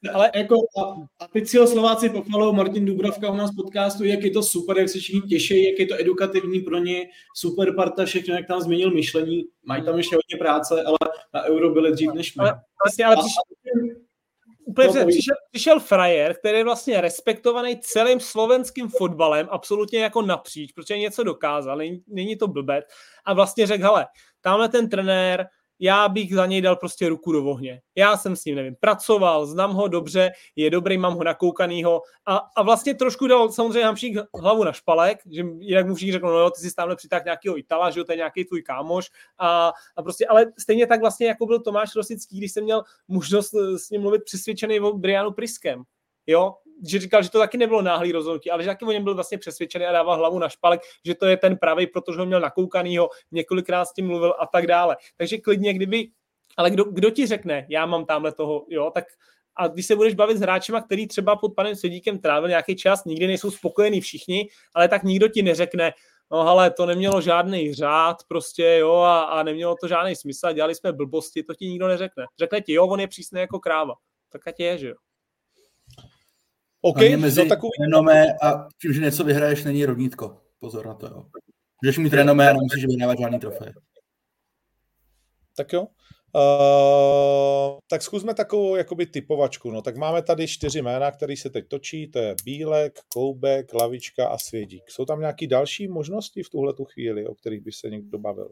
Ale jako a teď si ho Slováci pochvalou, Martin Dubravka u nás v podcastu, jak je to super, jak se všichni těší, jak je to edukativní pro ně, super parta, všechno, jak tam změnil myšlení, mají tam ještě hodně práce, ale na Euro byli dřív než my. Ale přišel frajer, který je vlastně respektovaný celým slovenským fotbalem, absolutně jako napříč, protože něco dokázal, není to blbec, a vlastně řekl, hele, tamhle ten trenér, já bych za něj dal prostě ruku do ohně. Já jsem s ním, nevím, pracoval, znám ho dobře, je dobrý, mám ho nakoukanýho a vlastně trošku dal samozřejmě Hamšík hlavu na špalek, že jinak mu všichni řekl, no jo, ty si tamhle přitáhl nějakýho Itala, že jo, to je nějaký tvůj kámoš a prostě, ale stejně tak vlastně jako byl Tomáš Rosický, když jsem měl možnost s ním mluvit přesvědčený o Brianu Priskem, jo, že říkal, že to taky nebylo náhlý rozhodnutí, ale že taky o něm byl vlastně přesvědčený a dával hlavu na špalek, že to je ten pravý, protože ho měl nakoukanýho, několikrát s tím mluvil a tak dále. Takže klidně, ale kdo ti řekne, já mám tamhle toho, jo, tak a když se budeš bavit s hráčima, který třeba pod panem Svědíkem trávil nějaký čas, nikdy nejsou spokojení všichni, ale tak nikdo ti neřekne, no hele, to nemělo žádný řád prostě, jo, a nemělo to žádný smysl, dělali jsme blbosti, to ti nikdo neřekne. Řekne ti, jo, on je přísný jako kráva. Tak ať je, že jo. OK, mezi renomé a tím, že něco vyhraješ, není rovnítko. Pozor na to, jo. Můžeš mít renomé a nemusíš vyhrávat žádný trofej. Tak jo. Tak zkusme takovou jakoby typovačku. No, tak máme tady 4 jména, které se teď točí. To je Bílek, Koubek, Lavička a Svědík. Jsou tam nějaké další možnosti v tuhletu chvíli, o kterých by se někdo bavil?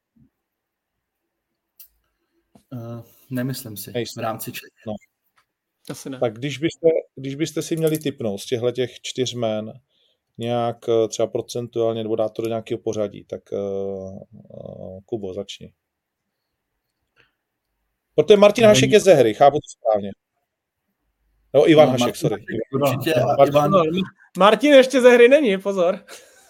Nemyslím si. V rámci no. Asi ne. Tak když byste si měli tipnout z těch 4 jmén nějak třeba procentuálně, nebo dát to do nějakého pořadí, tak Kubo, začni. Protože Martin Hašek je ze hry, chápu to správně. No, Ivan Hašek, sorry. Určitě. Martin ještě ze hry není, pozor.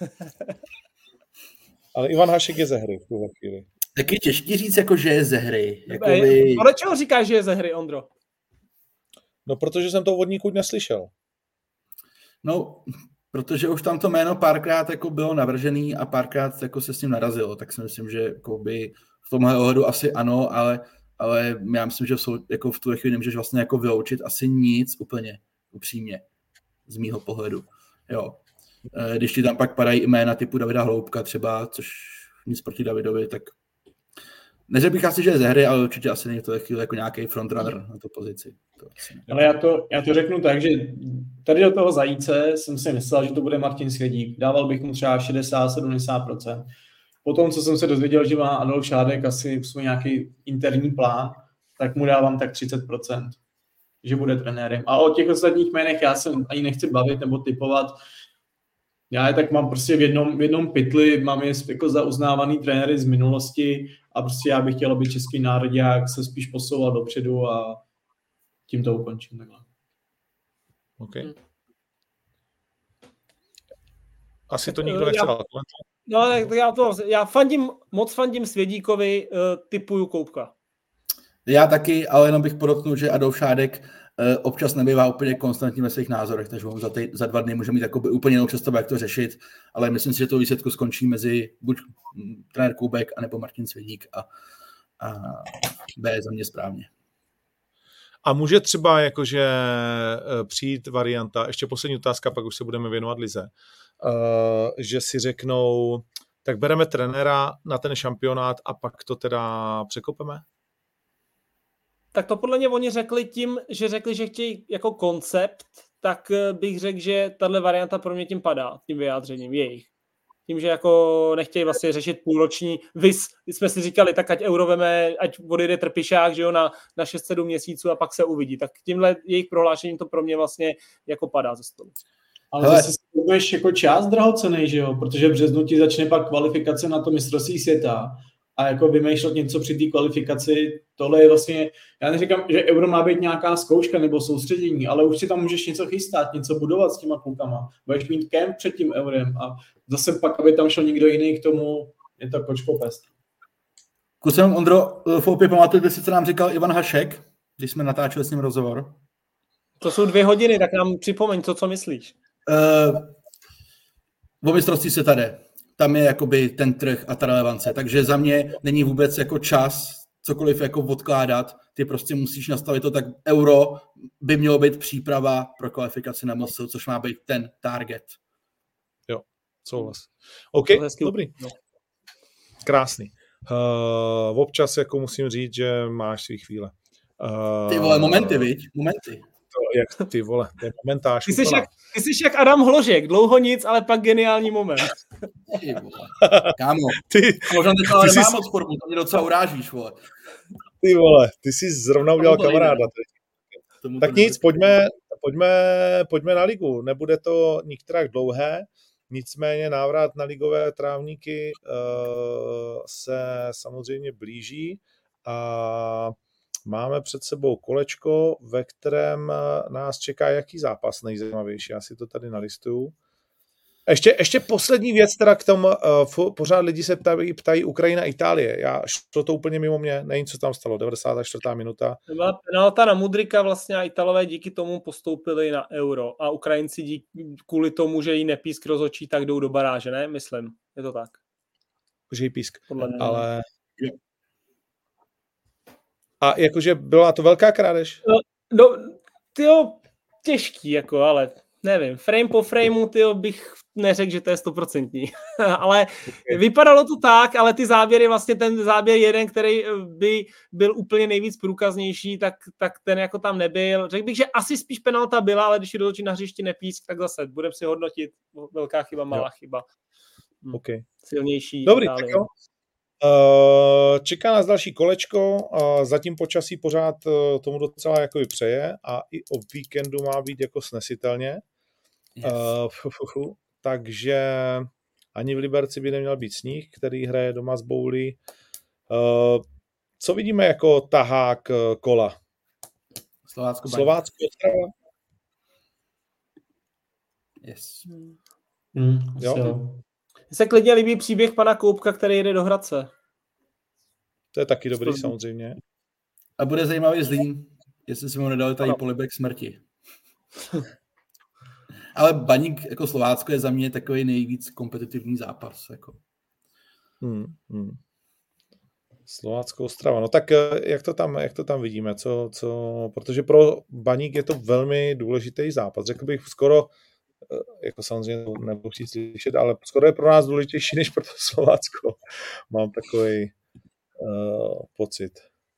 Ale Ivan Hašek je ze hry v tuhle chvíli. Tak je těžký říct, jako, že je ze hry. Ale čeho říkáš, že je ze hry, Ondro? No, protože jsem to od nikud neslyšel. No, protože už tam to jméno párkrát jako bylo navržený a párkrát jako se s ním narazilo, tak si myslím, že jako by v tomhle ohledu asi ano, ale já myslím, že jako v tuhle chvíli nemůžeš vlastně jako vyloučit asi nic úplně upřímně z mýho pohledu. Jo. Když ti tam pak padají jména typu Davida Hloubka třeba, což nic proti Davidovi, tak neřekl bych asi, že je ze hry, ale určitě asi není v tuhle chvíli jako nějaký frontrunner na tu pozici. Ale já to řeknu tak, že tady do toho Zajíce jsem si myslel, že to bude Martin Svědík. Dával bych mu třeba 60-70%. Potom, co jsem se dozvěděl, že má Adolf Šádek asi svůj nějaký interní plán, tak mu dávám tak 30%, že bude trenérem. A o těch ostatních jménech já se ani nechci bavit nebo typovat. Já je tak mám prostě v jednom pytli, mám je jako za uznávaný trenéry z minulosti a prostě já bych chtěl, aby český národák se spíš posouval dopředu a tím to ukončím takhle. OK. Asi to nikdo nechce dát. No, já moc fandím Svědíkovi, typuju Koubka. Já taky, ale jenom bych podotknul, že Adolf Šádek občas nebývá úplně konstantní ve svých názorech, takže za 2 dny může mít úplně jinou představu, jak to řešit, ale myslím si, že to výsledku skončí mezi buď trenér Koubek, anebo Martin Svědík a B je za mě správně. A může třeba jakože přijít varianta, ještě poslední otázka, pak už se budeme věnovat lize, že si řeknou, tak bereme trenéra na ten šampionát a pak to teda překopeme? Tak to podle mě oni řekli tím, že řekli, že chtějí jako koncept, tak bych řekl, že tahle varianta pro mě tím padá, tím vyjádřením jejich. Tím, že jako nechtějí vlastně řešit půlroční vys. Jsme si říkali, tak ať Euro veme, ať odjede Trpišák, že jo, na 6-7 měsíců a pak se uvidí. Tak tímhle jejich prohlášením to pro mě vlastně jako padá ze stolu. Ale zase si budeš jako čas drahocenej, že jo, protože v březnu ti začne pak kvalifikace na to mistrovství světa a jako vymýšlet něco při té kvalifikaci, tohle je vlastně, já neříkám, že Euro má být nějaká zkouška nebo soustředění, ale už si tam můžeš něco chystat, něco budovat s těma klukama. Budeš mít kemp před tím Eurem a zase pak, aby tam šel někdo jiný k tomu, je to kočko pest. Kusem, Ondro, v opě pamatujete si, co nám říkal Ivan Hašek, když jsme natáčeli s ním rozhovor? To jsou 2 hodiny, tak nám připomeň to, co myslíš. O mistrovství světa jde. Tam je jakoby ten trh a ta relevance. Takže za mě není vůbec jako čas cokoliv jako odkládat, ty prostě musíš nastavit to tak, Euro by mělo být příprava pro kvalifikaci na MSL, což má být ten target. Jo, souhlas. OK, dobrý. Krásný. Občas jako musím říct, že máš svý chvíle. Ty vole, momenty, viď? Momenty. Jak ty vole, to je momentáž. Ty jsi jak Adam Hložek, dlouho nic, ale pak geniální moment. Ty vole. Kámo, možná teď ale nemá moc formu, to mě docela urážíš, vole. Ty vole, ty jsi zrovna udělal kamaráda. Tak nic, pojďme na ligu. Nebude to nikterak dlouhé, nicméně návrat na ligové trávníky se samozřejmě blíží a máme před sebou kolečko, ve kterém nás čeká jaký zápas nejzajímavější. Já si to tady nalistuju. Ještě poslední věc, teda k tomu, pořád lidi se ptají Ukrajina, Itálie. Šlo to úplně mimo mě, nevím, co tam stalo, 94. minuta. To byla penalta na Mudryka vlastně a Italové díky tomu postoupili na Euro a Ukrajinci kvůli tomu, že jí nepísk rozhodčí, tak jdou do baráže, ne? Myslím, je to tak. Že jí písk, ale... A jakože byla to velká krádež? No, tyjo, těžký, jako, ale nevím, frame po frameu, tyjo, bych neřekl, že to je 100%. Ale vypadalo to tak, ale ty záběry, vlastně ten záběr jeden, který by byl úplně nejvíc průkaznější, tak ten jako tam nebyl. Řekl bych, že asi spíš penalta byla, ale když ji rozhodčí na hřišti nepísk, tak zase budeme si hodnotit velká chyba, malá chyba. Okay. Silnější. Dobrý, tak jo. Čeká nás další kolečko, zatím počasí pořád tomu docela jako přeje a i o víkendu má být jako snesitelně. Yes. Takže ani v Liberci by neměl být sníh, který hraje doma z Boulí. Co vidíme jako tahák kola? Slovácko Ostrava? Yes. Jo. Mně se klidně líbí příběh pana Koupka, který jede do Hradce. To je taky dobrý, samozřejmě. A bude zajímavý Zlín, jestli si mu nedali tady polibek smrti. Ale Baník jako Slovácko je za mě takový nejvíc kompetitivní zápas. Jako. Slovácko Ostrava. No tak jak to tam vidíme? Protože pro Baník je to velmi důležitý zápas. Řekl bych skoro, jako samozřejmě nebudu chtít slyšet, ale skoro je pro nás důležitější než pro Slovácko. Mám takový pocit.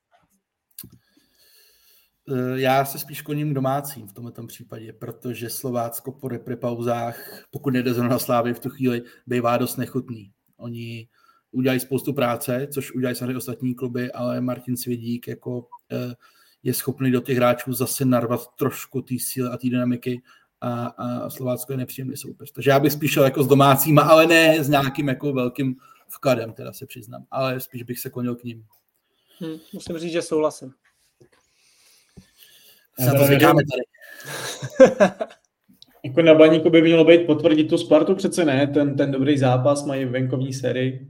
Já se spíš kloním domácím v tomto případě, protože Slovácko po reprepauzách, pokud nejde zrovna na Slávy v tu chvíli, bývá dost nechutný. Oni udělají spoustu práce, což udělají samozřejmě ostatní kluby, ale Martin Svědík jako je schopný do těch hráčů zase narvat trošku té síly a té dynamiky a Slovácko je nepříjemný soupeř. Takže já bych spíš šel jako s domácíma, ale ne s nějakým jako velkým vkladem, teda se přiznám, ale spíš bych se klonil k ním. Musím říct, že souhlasím. Se to zvykáme tady. Jako na Baníku by mělo být potvrdit tu Spartu, přece ne, ten dobrý zápas, mají venkovní sérii.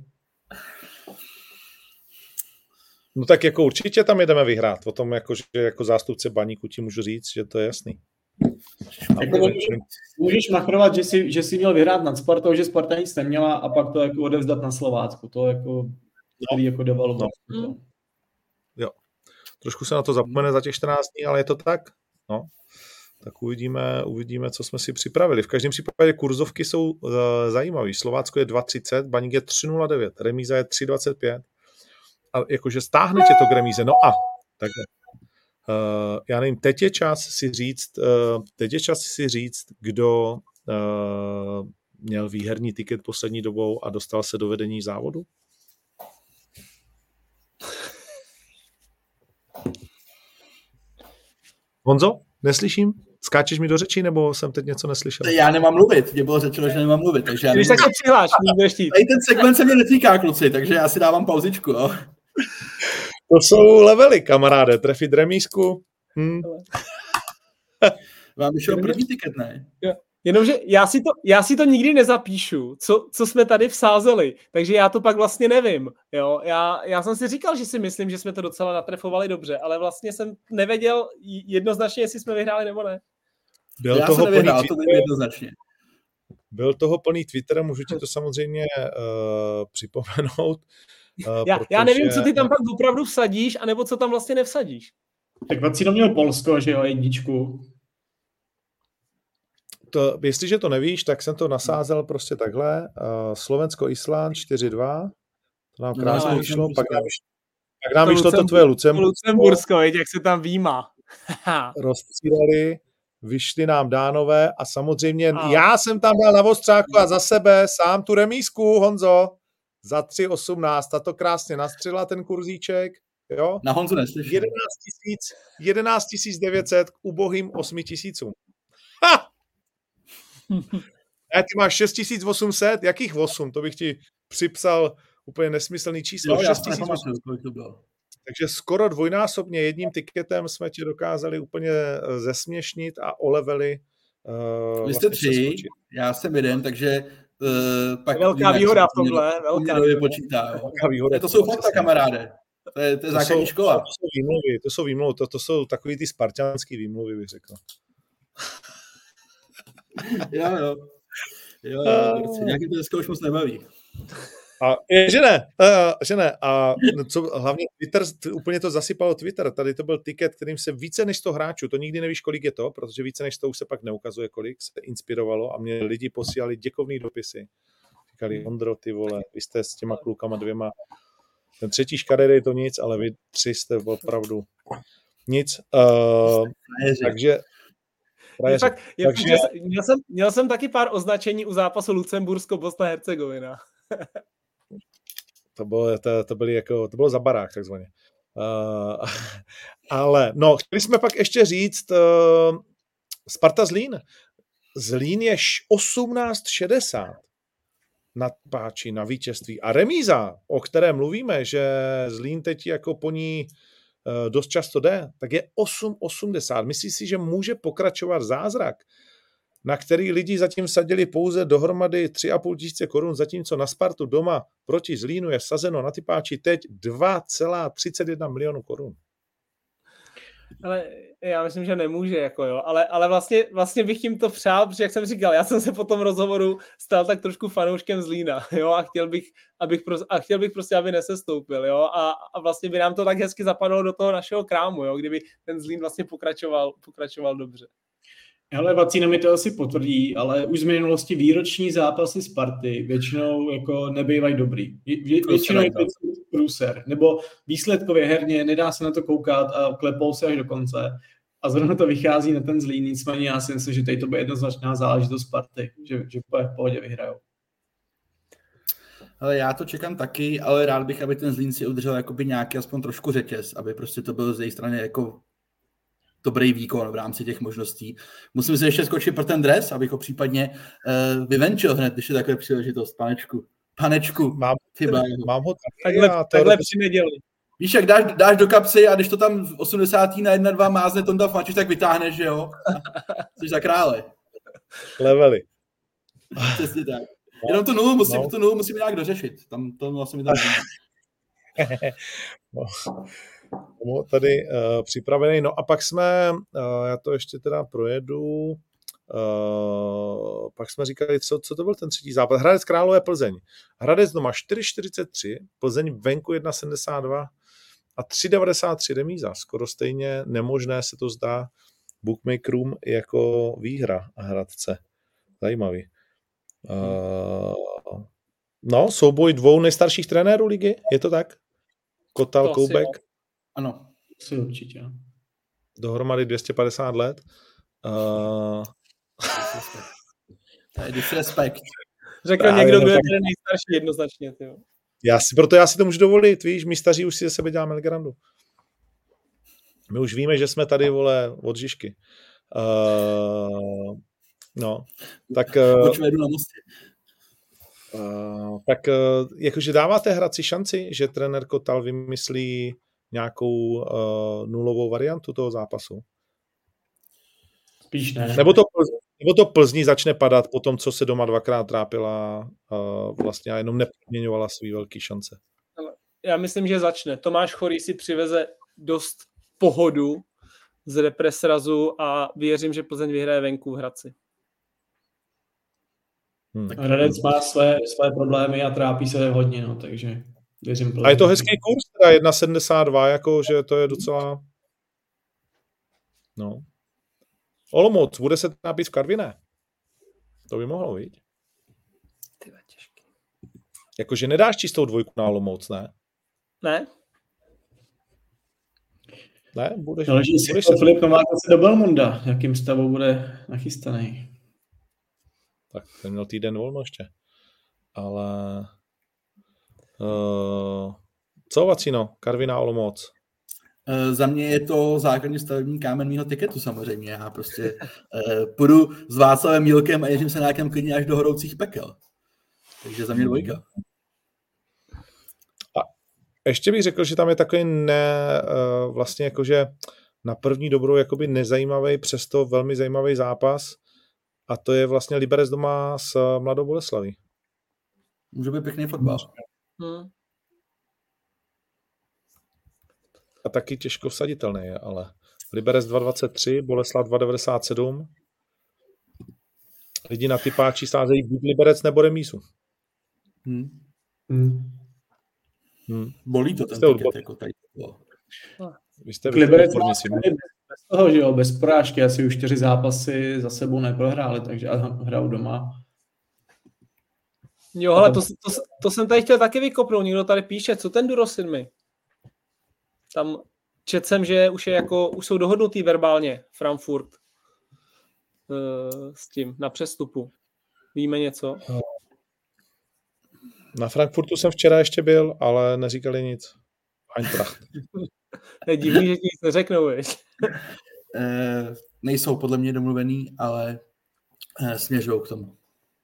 No tak jako určitě tam jedeme vyhrát, o tom jako, že jako zástupce Baníku ti můžu říct, že to je jasný. Jako můžeš machrovat, že jsi měl vyhrát nad Spartou, že Sparta nic neměla a pak to jako odevzdat na Slovácku, to jako který jako devalovat. Jo. Trošku se na to zapomene za těch 14 dní, ale je to tak. No. Tak uvidíme, co jsme si připravili. V každém případě kurzovky jsou zajímavé. Slovácko je 2,30, Baník je 3,09, remíza je 3,25. A jakože stáhne tě to k remíze. No a takhle. Já nevím, teď je čas si říct, kdo měl výherní tiket poslední dobou a dostal se do vedení závodu? Honzo, neslyším? Skáčeš mi do řeči, nebo jsem teď něco neslyšel? Já nemám mluvit, mě bylo řečeno, že nemám mluvit. Takže když tak se přihláš, tady ten segment se mě netýká, kluci, takže já si dávám pauzičku. Jo. To jsou levely, kamaráde, trefit remízku. Vám vyšel první tiket, ne? Jenomže já si to nikdy nezapíšu, co jsme tady vsázeli, takže já to pak vlastně nevím. Jo? Já jsem si říkal, že si myslím, že jsme to docela natrefovali dobře, ale vlastně jsem nevěděl jednoznačně, jestli jsme vyhráli nebo ne. Já jsem nevyhrál, to nevím jednoznačně. Byl toho plný Twitter, můžu ti to samozřejmě připomenout. Já nevím, co ty tam pak opravdu vsadíš, anebo co tam vlastně nevsadíš. Tak Vacino měl Polsko, že jo, 1. Jestliže to nevíš, tak jsem to nasázel prostě takhle. Slovensko-Island 4-2. To nám krásně vyšlo. Pak nám vyšlo to tvoje Lucembursko, jak se tam výjímá. Rozstřídali, vyšli nám Dánové a samozřejmě já jsem tam dal na Ostřáku a za sebe sám tu remízku, Honzo, za 3,18. Tato krásně nastřelila ten kurzíček. Jo? Na Honzu neslyším. 11 900 k ubohým 8 000. Ha! Ty máš 6 800, jakých 8? To bych ti připsal úplně nesmyslný číslo. 6 000. Takže skoro dvojnásobně jedním tiketem jsme tě dokázali úplně zesměšnit a o levely. Vy jste 3, já jsem 1, takže pak velká výhoda v tomhle. Velká počítá. To jsou fakta, kamaráde. To je základní škola. To jsou výmluvy, to jsou takový ty spartiánský výmluvy, bych řekl. Jo, nějaký to dneska už moc nebaví. A že ne. A co, hlavně Twitter, úplně to zasypalo Twitter. Tady to byl tiket, kterým se více než 100 hráčů, to nikdy nevíš, kolik je to, protože více než 100 už se pak neukazuje, kolik se inspirovalo a mě lidi posílali děkovný dopisy. Říkali, Ondro, ty vole, vy jste s těma klukama 2. Ten 3. škaredý je to nic, ale vy 3 jste opravdu nic. Takže měl jsem taky pár označení u zápasu Lucembursko-Bosna-Hercegovina. To bylo za barák, takzvaně. Ale no, chtěli jsme pak ještě říct Sparta Zlín. Zlín je 18,60 na páči, na vítězství. A remíza, o které mluvíme, že Zlín teď jako po ní dost často jde, tak je 8,80. Myslíš si, že může pokračovat zázrak, na který lidi zatím vsadili pouze dohromady 3,5 tisíce korun, zatímco na Spartu doma proti Zlínu je sazeno na typáči teď 2,31 milionu korun. Ale já myslím, že nemůže, jako jo. Ale vlastně bych tím to přál, protože jak jsem říkal, já jsem se po tom rozhovoru stal tak trošku fanouškem Zlína, jo, a chtěl bych prostě, aby nesestoupil, jo, a vlastně by nám to tak hezky zapadlo do toho našeho krámu, jo, kdyby ten Zlín vlastně pokračoval dobře. Hele, Vacína mi to asi potvrdí, ale už z minulosti výroční zápasy Sparty většinou jako nebývají dobrý. Většinou je to průser. Nebo výsledkově herně nedá se na to koukat a klepou se až do konce. A zrovna to vychází na ten Zlín, nicméně já si myslím, že tady to bude jednoznačná záležitost Sparty, že v pohodě vyhrajou. Ale já to čekám taky, ale rád bych, aby ten Zlín si udržel jakoby nějaký aspoň trošku řetěz, aby prostě to bylo z její strany jako dobrý výkon v rámci těch možností. Musím si ještě skočit pro ten dres, abych ho případně vyvenčil hned, když je takové příležitost. Panečku. Mám ho takhle při neděli. Víš, jak dáš do kapsy a když to tam v 80. na 1-2 mázne Tonda Flačiš, tak vytáhneš, že jo? Jsi za krále. Levely. Přesně tak. Jenom tu nulu musíme nějak dořešit. Tam to vlastně mi tam tady připravený. No a pak jsme, já to ještě teda projedu, pak jsme říkali, co to byl ten třetí zápas. Hradec Králové Plzeň. Hradec doma 4,43, Plzeň venku 1,72 a 3,93 remíza. Skoro stejně nemožné se to zdá bookmakerům jako výhra Hradce. Zajímavý. No, souboj 2 nejstarších trenérů ligy, je to tak? Kotal, Koubek. Ano. Si určitě. Dohromady 250 let. To je disrespekt. Řekl někdo, kdo je nejstarší jednoznačně. Tyjo. Proto já si to můžu dovolit, víš, my staří už si ze sebe děláme legrarandu. My už víme, že jsme tady, vole, od Žižky. No, tak... tak jakože dáváte Hradci šanci, že trenér Kotal vymyslí nějakou nulovou variantu toho zápasu? Spíš ne. Nebo to Plzni začne padat po tom, co se doma 2krát trápila vlastně a jenom neproměňovala svý velký šance. Já myslím, že začne. Tomáš Chorý si přiveze dost pohodu z represrazu a věřím, že Plzeň vyhraje venku v Hradci. Hradec má své problémy a trápí se hodně, no, takže A je to hezký kurz, teda 1,72, jako, že to je docela... No. Olomouc, bude se nabít v Karviné. To by mohlo, viď? Jakože nedáš čistou dvojku na Olomouc, ne? Ne? Ne? Budeš se Filip Novák se do Belmunda. Jakým stavu bude nachystaný? Tak ten měl týden volno ještě. Ale... co, Vacino? Karviná, Olomouc? Za mě je to základní stavební kámen mýho tiketu samozřejmě. Já prostě půjdu s Václavem Mílkem a Jiřím Senákem klidně až do horoucích pekel. Takže za mě dvojka. A ještě bych řekl, že tam je takový vlastně jakože na první dobrou jakoby nezajímavý, přesto velmi zajímavý zápas a to je vlastně Liberec doma s Mladou Boleslaví. Může být pěkný fotbal. A taky těžko vsaditelný je, ale Liberec 2,23, Boleslav 2,97. Lidi na typáči sázejí buď Liberec nebo remízu. Bolí to ten tiket, jako tady. Vy jste Liberec bez toho, že jo, bez porážky, asi už 4 zápasy za sebou neprohráli, takže hrajou doma. Jo, ale to jsem tady chtěl taky vykopnout, někdo tady píše, co ten Duro 7? Tam četl jsem, že už jsou dohodnutý verbálně Frankfurt s tím na přestupu. Víme něco? Na Frankfurtu jsem včera ještě byl, ale neříkali nic. Eintracht. Je divný, že ti nic neřeknou, víš? Nejsou podle mě domluvený, ale směřují k tomu.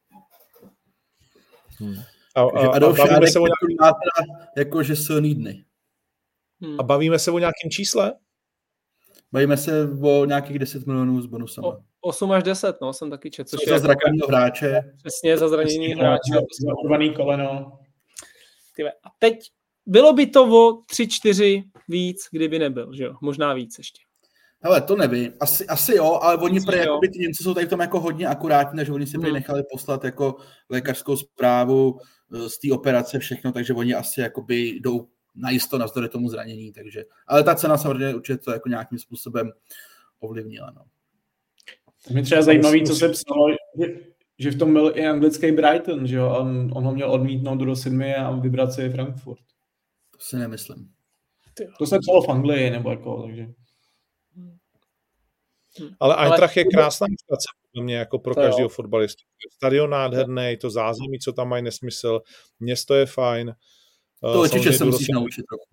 A bavíme se o jako, že silný dny. A bavíme se o nějakém čísle? Bavíme se o nějakých 10 milionů s bonusem. 8 až 10, no, jsem taky četl. Za zraněného hráče. Přesně, za zraněný hráče. Za urvaný koleno. A teď bylo by to o 3-4 víc, kdyby nebyl, že jo? Možná víc ještě. Hele, to nevím. Asi jo, ale oni jakoby ty Němci jsou tady v tom jako hodně akurátní, takže oni si nechali poslat jako lékařskou zprávu z té operace všechno, takže oni asi jakoby jdou najisto navzdory tomu zranění, takže. Ale ta cena samozřejmě určitě to jako nějakým způsobem ovlivnila, no. Mě třeba zajímavý, co se psalo, že v tom byl i anglický Brighton, že jo, on ho měl odmítnout do 7 a vybrat si Frankfurt. To si nemyslím. To se psalo v Anglii, nebo jako, takže. Ale Eintracht je krásná instace pro mě, jako pro každého fotbalistu. Stadion nádherný, to zázemí, co tam mají, nesmysl. Město je fajn. To určitě se musíš naučit trochu.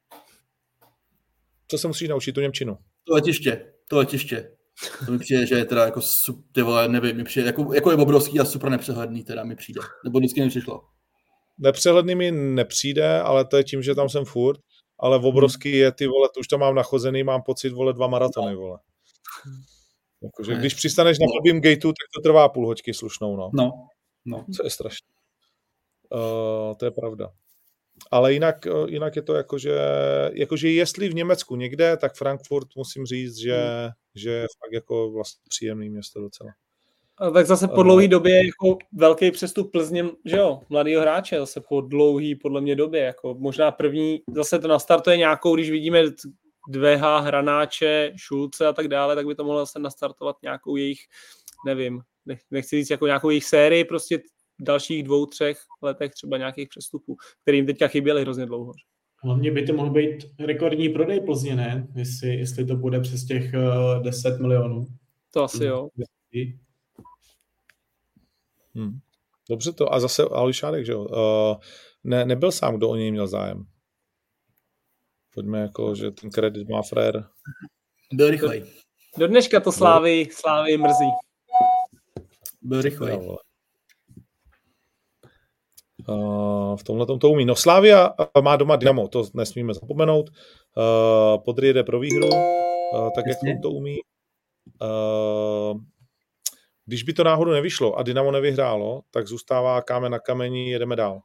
Co se musíš naučit? Tu němčinu? To letiště. To mi přijde, že je teda jako, ty vole, nevím, mi přijde, jako je obrovský a super nepřehledný, teda mi přijde. Nebo vždycky mi přišlo. Nepřehledný mi nepřijde, ale to je tím, že tam jsem furt. Ale obrovský je, ty vole, to už to mám nachozený, mám pocit, vole, 2 maratony, vole. Jakože, když přistaneš na blbým gateu, tak to trvá půl hoďky slušnou, no. No. Co je strašné. To je pravda. Ale jinak je to jakože jestli v Německu někde, tak Frankfurt musím říct, že je fakt jako vlastně příjemný město docela. A tak zase po dlouhé době jako velký přestup Plzně, že jo, mladýho hráče, zase po dlouhý podle mě době, jako možná první, zase to nastartuje nějakou, když vidíme 2H, Hranáče, Šulce a tak dále, tak by to mohlo zase nastartovat nějakou jejich, nevím, nechci říct jako nějakou jejich sérii, prostě dalších 2-3 letech třeba nějakých přestupů, kterým teďka chyběly hrozně dlouho. Hlavně by to mohl být rekordní prodej Plzně, ne? Jestli to bude přes těch 10 milionů. To asi jo. Dobře to. A zase Ališárek, že jo? Nebyl sám, kdo o něj měl zájem. Pojďme jako, že ten kredit má frér. Byl rychlej. Do dneška to Slávy mrzí. Byl rychlej. V tomhletom to umí. No Slavia má doma Dynamo, to nesmíme zapomenout. Podjede pro výhru, tak jak on to umí. Když by to náhodou nevyšlo a Dynamo nevyhrálo, tak zůstává kámen na kameni, jedeme dál.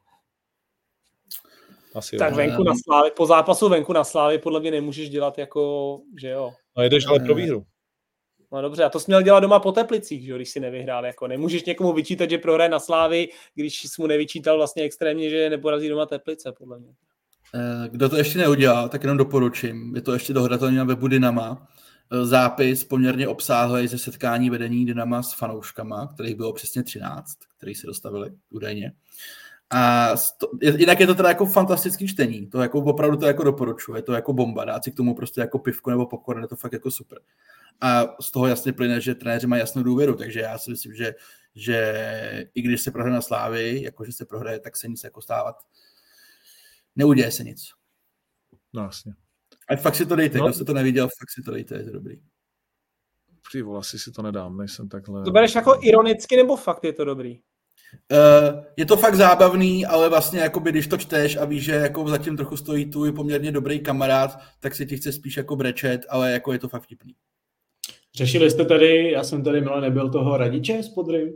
Asi tak venku na Slávy, po zápasu venku na Slávy podle mě nemůžeš dělat jako, že jo. No jedeš ale pro výhru. No dobře, a to jsi měl dělat doma po Teplicích, že? Když si nevyhrál. Jako nemůžeš někomu vyčítat, že prohraje na Slávy, když jsi mu nevyčítal vlastně extrémně, že neporazí doma Teplice, podle mě. Kdo to ještě neudělal, tak jenom doporučím. Je to ještě dohledatelné na webu Dynama. Zápis poměrně obsáhlý ze setkání vedení Dynama s fanouškama, kterých bylo přesně 13, kteří se dostavili údajně. A jinak je to teda jako fantastický čtení. To jako opravdu to jako doporučuji. Je to jako bomba. Dát si k tomu prostě jako pivku nebo popcorn, je to fakt jako super. A z toho jasně plyne, že trenéři mají jasnou důvěru, takže já si myslím, že i když se prohraje na Slávii, jakože se prohraje, tak se nic jako stávat. Neuděje se nic. No jasně. A fakt si to dejte, kdo jste to neviděl, fakt si to dejte, je to dobrý. Ty vole, asi si to nedám, nejsem takhle... To bereš jako ironicky, nebo fakt je to dobrý? Je to fakt zábavný, ale vlastně jakoby, když to čteš a víš, že jako zatím trochu stojí tvůj poměrně dobrý kamarád, tak se ti chce spíš jako brečet, ale jako je to fakt vtipný. Řešili jste tady, já jsem tady milé nebyl toho Radiče z Podry?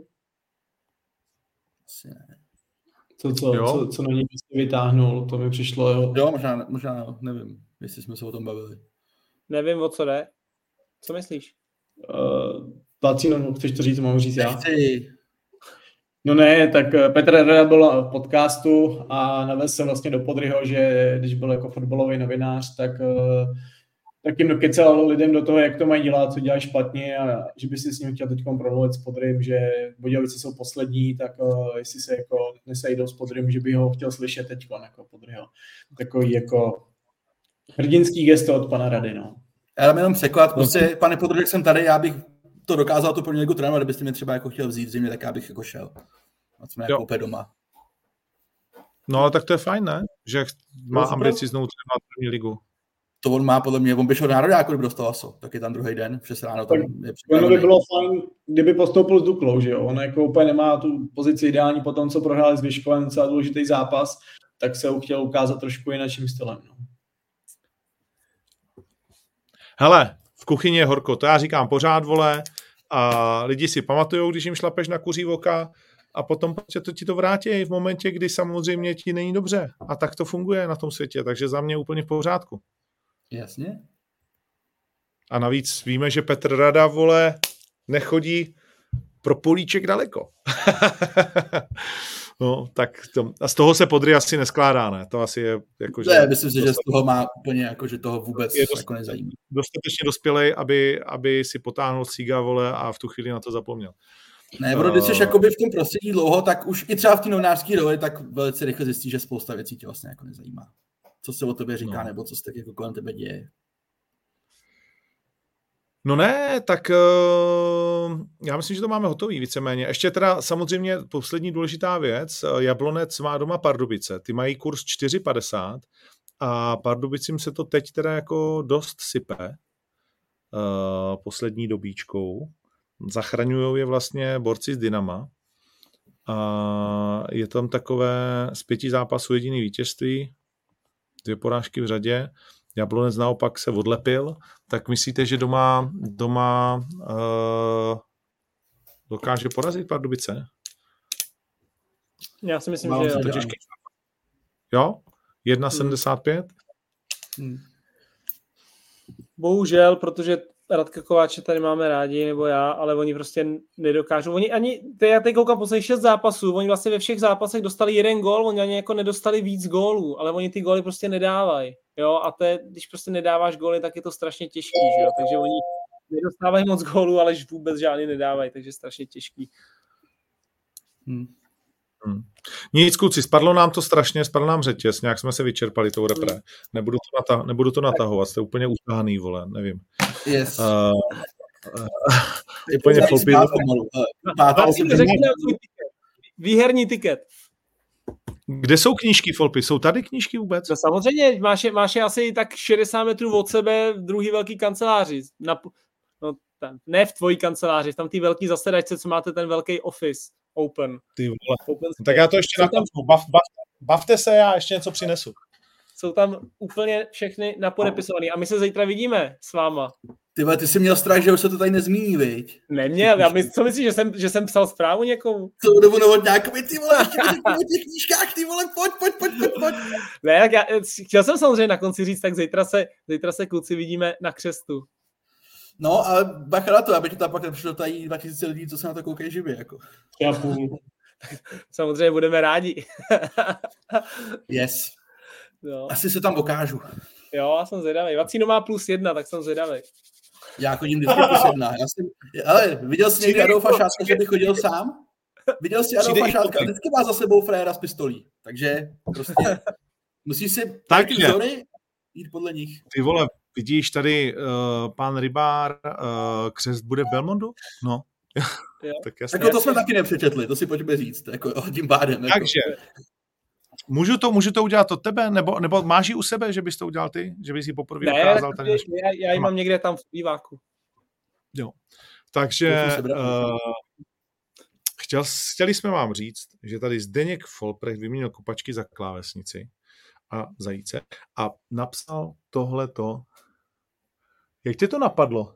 Asi ne. Co na něj vytáhnul, to mi přišlo. Jo, možná nevím, jestli jsme se o tom bavili. Nevím, o co jde. Co myslíš? Placino, chceš to říct, mám říct já? Nechci. No ne, tak Petr Rada byl v podcastu a navez se vlastně do Podryho, že když byl jako fotbalový novinář, tak jim kecal lidem do toho, jak to mají dělat, co dělají špatně a že by si s ním chtěl teď promluvit s Podrym, že Budějovice jsou poslední, tak jestli se jako nesejdou s Podrym, že by ho chtěl slyšet teď jako Podryho. Takový jako hrdinský gesto od pana Rady, no. Já dám jenom překlad, prostě, pane Podry, jak jsem tady, já bych to dokázal tu Premier League trénovat, kdybyste mě třeba jako chtěl vzít zimě, tak já bych jako šel. A jsme jako úplně doma. No ale tak to je fajn, ne? Že má ambici znovu trénovat Premier Ligu. To on má podle mě, on by šel nároďáku, kdyby dostal ASO, tak je tam druhý den, v 6 ráno. Tam je ono by bylo fajn, kdyby postoupil s Duklou, že jo? On jako úplně nemá tu pozici ideální po tom, co prohráli s Vyškovem, docela důležitý zápas, tak se ho chtěl ukázat trošku jinakším stylem. No. Hele, v kuchyni je horko, to já říkám pořád, vole, a lidi si pamatujou, když jim šlapeš na kuří oka a potom to ti to vrátí v momentě, kdy samozřejmě ti není dobře. A tak to funguje na tom světě, takže za mě úplně v pořádku. Jasně. A navíc víme, že Petr Rada, vole, nechodí pro políček daleko. No, tak to, a z toho se Podry asi neskládá, ne? To asi je jako, že... Ne, myslím si, že z toho má úplně jako, že toho vůbec jako nezajímá. Dostatečně dospělej, aby si potáhnul cíga, vole, a v tu chvíli na to zapomněl. Ne, když jsi jakoby v tom prostředí dlouho, tak už i třeba v té novinářské roli, tak velice rychle zjistíš, že spousta věcí tě vlastně jako nezajímá. Co se o tobě říká, nebo co se tak jako kolem tebe děje. No ne, tak já myslím, že to máme hotový víceméně. Ještě teda samozřejmě poslední důležitá věc. Jablonec má doma Pardubice. Ty mají kurz 4,50 a Pardubicím se to teď teda jako dost sype poslední dobíčkou. Zachraňujou je vlastně borci z Dynama. A je tam takové z 5 zápasů jediný vítězství, 2 porážky v řadě. Jablonec naopak se odlepil, tak myslíte, že doma dokáže porazit Pardubice? Já si myslím, že jo. To těžký. Jo? 1,75? Bohužel, protože Radka Kováče tady máme rádi, nebo já, ale oni prostě nedokážou. Oni ani, já teď koukám posledních 6 zápasů, oni vlastně ve všech zápasech dostali 1 gól, oni ani jako nedostali víc gólů, ale oni ty góly prostě nedávají. Jo, a když prostě nedáváš góly, tak je to strašně těžký, že jo? Takže oni nedostávají moc gólů, ale vůbec žádný nedávají, takže strašně těžký. Nic, kluci, spadlo nám řetěz, nějak jsme se vyčerpali tou repre. Nebudu to natahovat, jste úplně utahaný, vole, nevím. Yes. Úplně polpil. Výherní tiket. Kde jsou knížky, Folpy? Jsou tady knížky vůbec? No samozřejmě, máš je asi tak 60 metrů od sebe v druhý velký kanceláři. Ne v tvojí kanceláři, tam ty velký zasedačce, co máte ten velký office open. Ty vole. Tak já to ještě nakoncu. Bavte se, já ještě něco přinesu. Jsou tam úplně všechny napodepisovaný a my se zítra vidíme s váma. Ty jsi měl strach, že už se to tady nezmíní, viď? Neměl, co myslíš, že jsem psal zprávu někomu? Co dobu novodňákovi, ty vole, ještě o těch knížkách, ty vole, pojď. Ne, tak já chtěl jsem samozřejmě na konci říct, tak zítra se kluci vidíme na křestu. No, ale bacha na to, aby ti tam pak nepřišlo tady 2000 lidí, co se na to koukají živě, jako. Samozřejmě budeme rádi. Yes. Jo. Asi se tam ukážu. Jo, já jsem zvědavý. Vacíno má +1, tak jsem zvědavý. Já chodím vždycky +1. Ale viděl jsi někdy Adolfa Šátka, že by chodil sám? Viděl jsi Adolfa Šátka? Vždycky má za sebou fréra s pistolí. Takže prostě musíš si ty vzory jít podle nich. Ty vole, vidíš tady pán Rybár, křest bude v Belmondu? No. Tak jasně. Jako to jsme taky nepřečetli, to si pojďme říct. Jako tím pádem. Jako. Takže můžu to udělat od tebe? Nebo máš ji u sebe, že bys to udělal ty? Že bys ji poprvé ukázal? Ne, já ji mám někde tam v býváku. Jo. Takže chtěli jsme vám říct, že tady Zdeněk Folprecht vyměnil kopačky za klávesnici a zajíce a napsal tohleto. Jak tě to napadlo?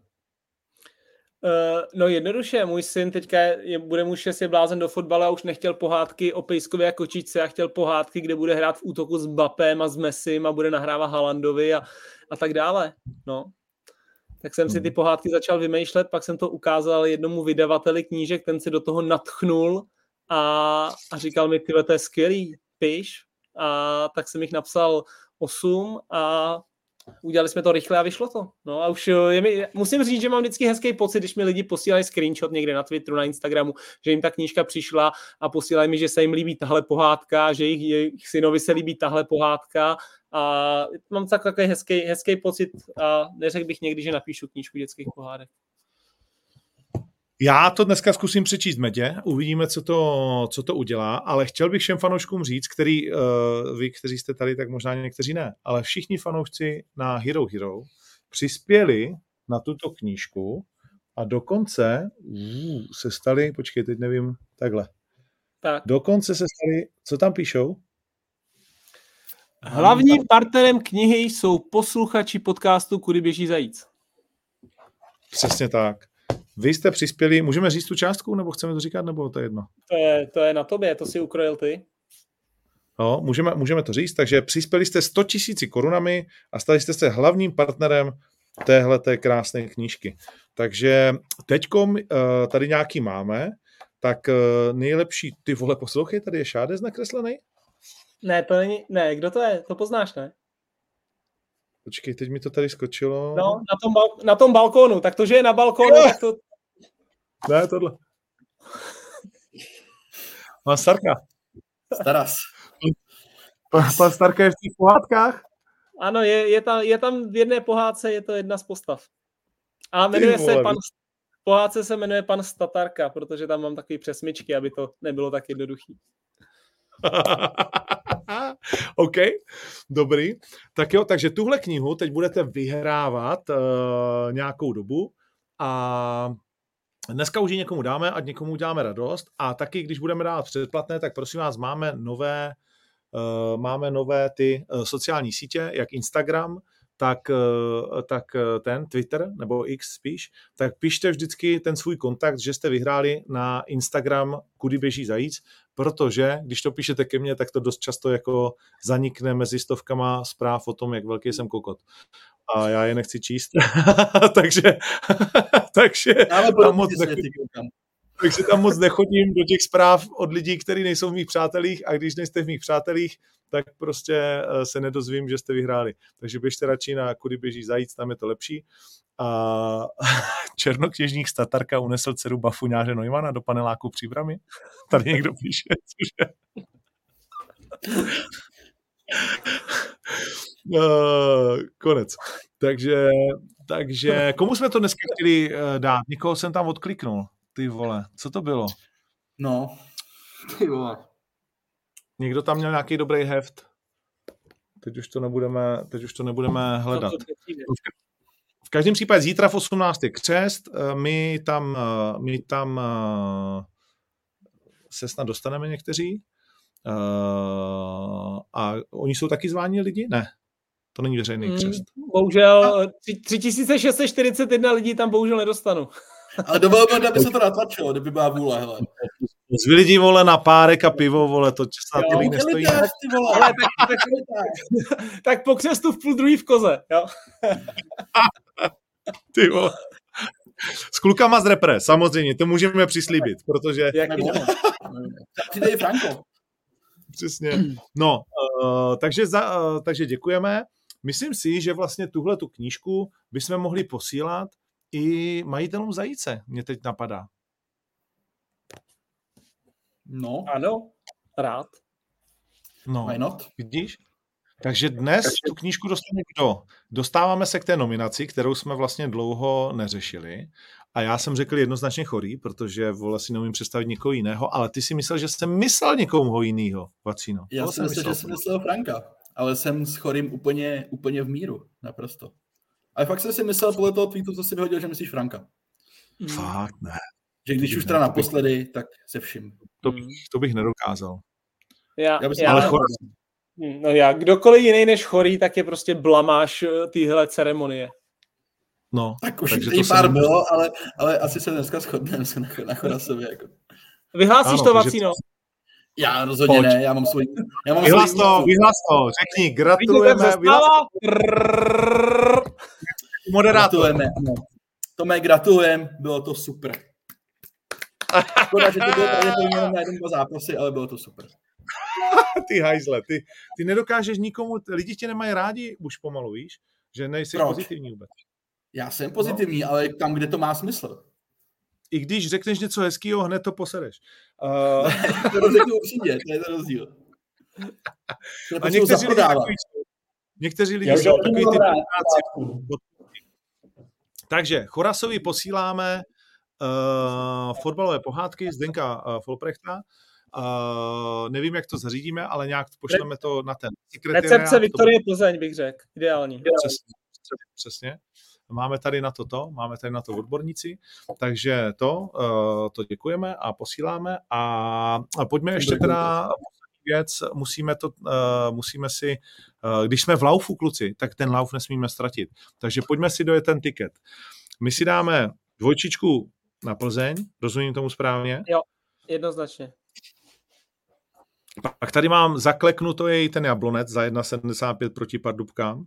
No jednoduše, můj syn teďka bude mu 6, je blázen do fotbalu a už nechtěl pohádky o Pejskově a kočičce a chtěl pohádky, kde bude hrát v útoku s Mbappém a s Messim a bude nahrávat Haalandovi a tak dále. No. Tak jsem si ty pohádky začal vymýšlet, pak jsem to ukázal jednomu vydavateli knížek, ten si do toho nadchnul a říkal mi, tyhle, to je skvělý, piš. A tak jsem jich napsal 8 a udělali jsme to rychle a vyšlo to. No a už musím říct, že mám vždycky hezký pocit, když mi lidi posílají screenshot někde na Twitteru, na Instagramu, že jim ta knížka přišla a posílají mi, že se jim líbí tahle pohádka, že jejich synovi se líbí tahle pohádka a mám takový hezký pocit a neřekl bych někdy, že napíšu knížku dětských pohádek. Já to dneska zkusím přečíst Medě, uvidíme, co to udělá, ale chtěl bych všem fanouškům říct, vy, kteří jste tady, tak možná někteří ne, ale všichni fanoušci na Hero Hero přispěli na tuto knížku a dokonce se stali, počkej, teď nevím, takhle. Tak. Dokonce se stali, co tam píšou? Hlavním partnerem knihy jsou posluchači podcastu Kudy běží zajíc. Přesně tak. Vy jste přispěli, můžeme říct tu částku, nebo chceme to říkat, nebo to je jedno? To je na tobě, to si ukrojil ty. No, můžeme to říct, takže přispěli jste 100 000 korunami a stali jste se hlavním partnerem téhleté krásné knížky. Takže teďkom tady nějaký máme, tak nejlepší, ty vole, poslouchej, tady je Šádez nakreslený? Ne, to není, ne, kdo to je? To poznáš, ne? Počkej, teď mi to tady skočilo. No, na tom balkónu. Tak to, že je na balkónu, tak to... Ne, tohle. Pan Starka. Staras. Pan Starka je v těch pohádkách? Ano, je tam v jedné pohádce, je to jedna z postav. A pohádce se jmenuje pan Statarka, protože tam mám takový přesmyčky, aby to nebylo tak jednoduchý. OK, dobrý. Tak jo, takže tuhle knihu teď budete vyhrávat nějakou dobu a dneska už ji někomu dáme, ať někomu uděláme radost a taky, když budeme dávat předplatné, tak prosím vás, máme nové ty sociální sítě, jak Instagram, tak ten Twitter, nebo X spíš, tak pište vždycky ten svůj kontakt, že jste vyhráli na Instagram Kudy běží zajíc, protože když to píšete ke mně, tak to dost často jako zanikne mezi stovkama zpráv o tom, jak velký jsem kokot. A já je nechci číst. takže tam moc nechodím do těch zpráv od lidí, kteří nejsou v mých přátelích a když nejste v mých přátelích, tak prostě se nedozvím, že jste vyhráli. Takže běžte radši na Kudy běží zajíc, tam je to lepší. A černokněžník Statarka unesl dceru bafuňáře Neumana do paneláku Příbrami. Tady někdo píše, cože? Konec. Takže komu jsme to dneska chtěli dát? Nikoho jsem tam odkliknul. Ty vole, co to bylo? No, ty vole. Někdo tam měl nějaký dobrý heft. Teď už to nebudeme hledat. V každém případě zítra v 18. je křest. My tam se snad dostaneme někteří. A oni jsou taky zváni lidi? Ne. To není veřejný křest. Bohužel 3641 lidí tam bohužel nedostanu. Ale dovolil by, aby se to natlačilo, kdyby byla vůle, hele. Zví lidi, vole, na párek a pivo, vole, to snad tolik nestojí. Tak po křestu v 12:30 v Koze, jo. Ty vole. S klukama z repre, samozřejmě, to můžeme přislíbit, protože... Přijde i Franko. Přesně. No, Takže děkujeme. Myslím si, že vlastně tuhle tu knížku bychom mohli posílat i majitelům Zajíce. Mě teď napadá. No. Ano, rád. No, why not? Vidíš? Takže dnes tu knížku dostane kdo? Dostáváme se k té nominaci, kterou jsme vlastně dlouho neřešili. A já jsem řekl jednoznačně Chorý, protože si neumím představit někoho jiného, ale ty si myslel, že jsem myslel někoho jiného, Vacíno. Já jsem myslel, že jsem myslel Franka, ale jsem s Chorým úplně v míru, naprosto. Ale fakt jsem si myslel podle toho tweetu, co jsi vyhodil, že myslíš Franka. Fakt ne. Že když už teda naposledy, tak se vším. To bych nedokázal. Ale kdokoliv jiný než Chorý, tak je prostě blamáž téhle ceremonie. No, tak už jí pár bylo, ale asi se dneska shodneme na Chorasovi. Jako. Vyhlásíš to, Vacíno? Já rozhodně ne, já mám svůj... Vyhlás to, řekni, gratulujeme. Gratulujeme, ano. Tome, gratulujeme, bylo to super. Škoda, že to bylo pravděpodobně na 1-2 zápasy, ale bylo to super. Ty hajzle, ty nedokážeš nikomu, lidi tě nemají rádi už pomalu, víš? Že nejsi pozitivní vůbec. Já jsem pozitivní, ale tam, kde to má smysl. I když řekneš něco hezkýho, hned to posereš. To řeknu upřímně, to je to rozdíl. A někteří lidi jsou takový ty Takže Chorasovi posíláme fotbalové pohádky Zdenka Folprechta. Nevím, jak to zařídíme, ale nějak pošleme to na ten sekretariát. Recepce Viktorie Plzeň, bych řekl. Ideální. Přesně. Máme tady na to odborníci, takže to děkujeme a posíláme a pojďme ještě teda věc, musíme si, když jsme v laufu, kluci, tak ten lauf nesmíme ztratit. Takže pojďme si dojet ten tiket. My si dáme 2 na Plzeň, rozumím tomu správně? Jo, jednoznačně. Pak tady mám zakleknutý ten Jablonec za 1,75 proti Pardubkám.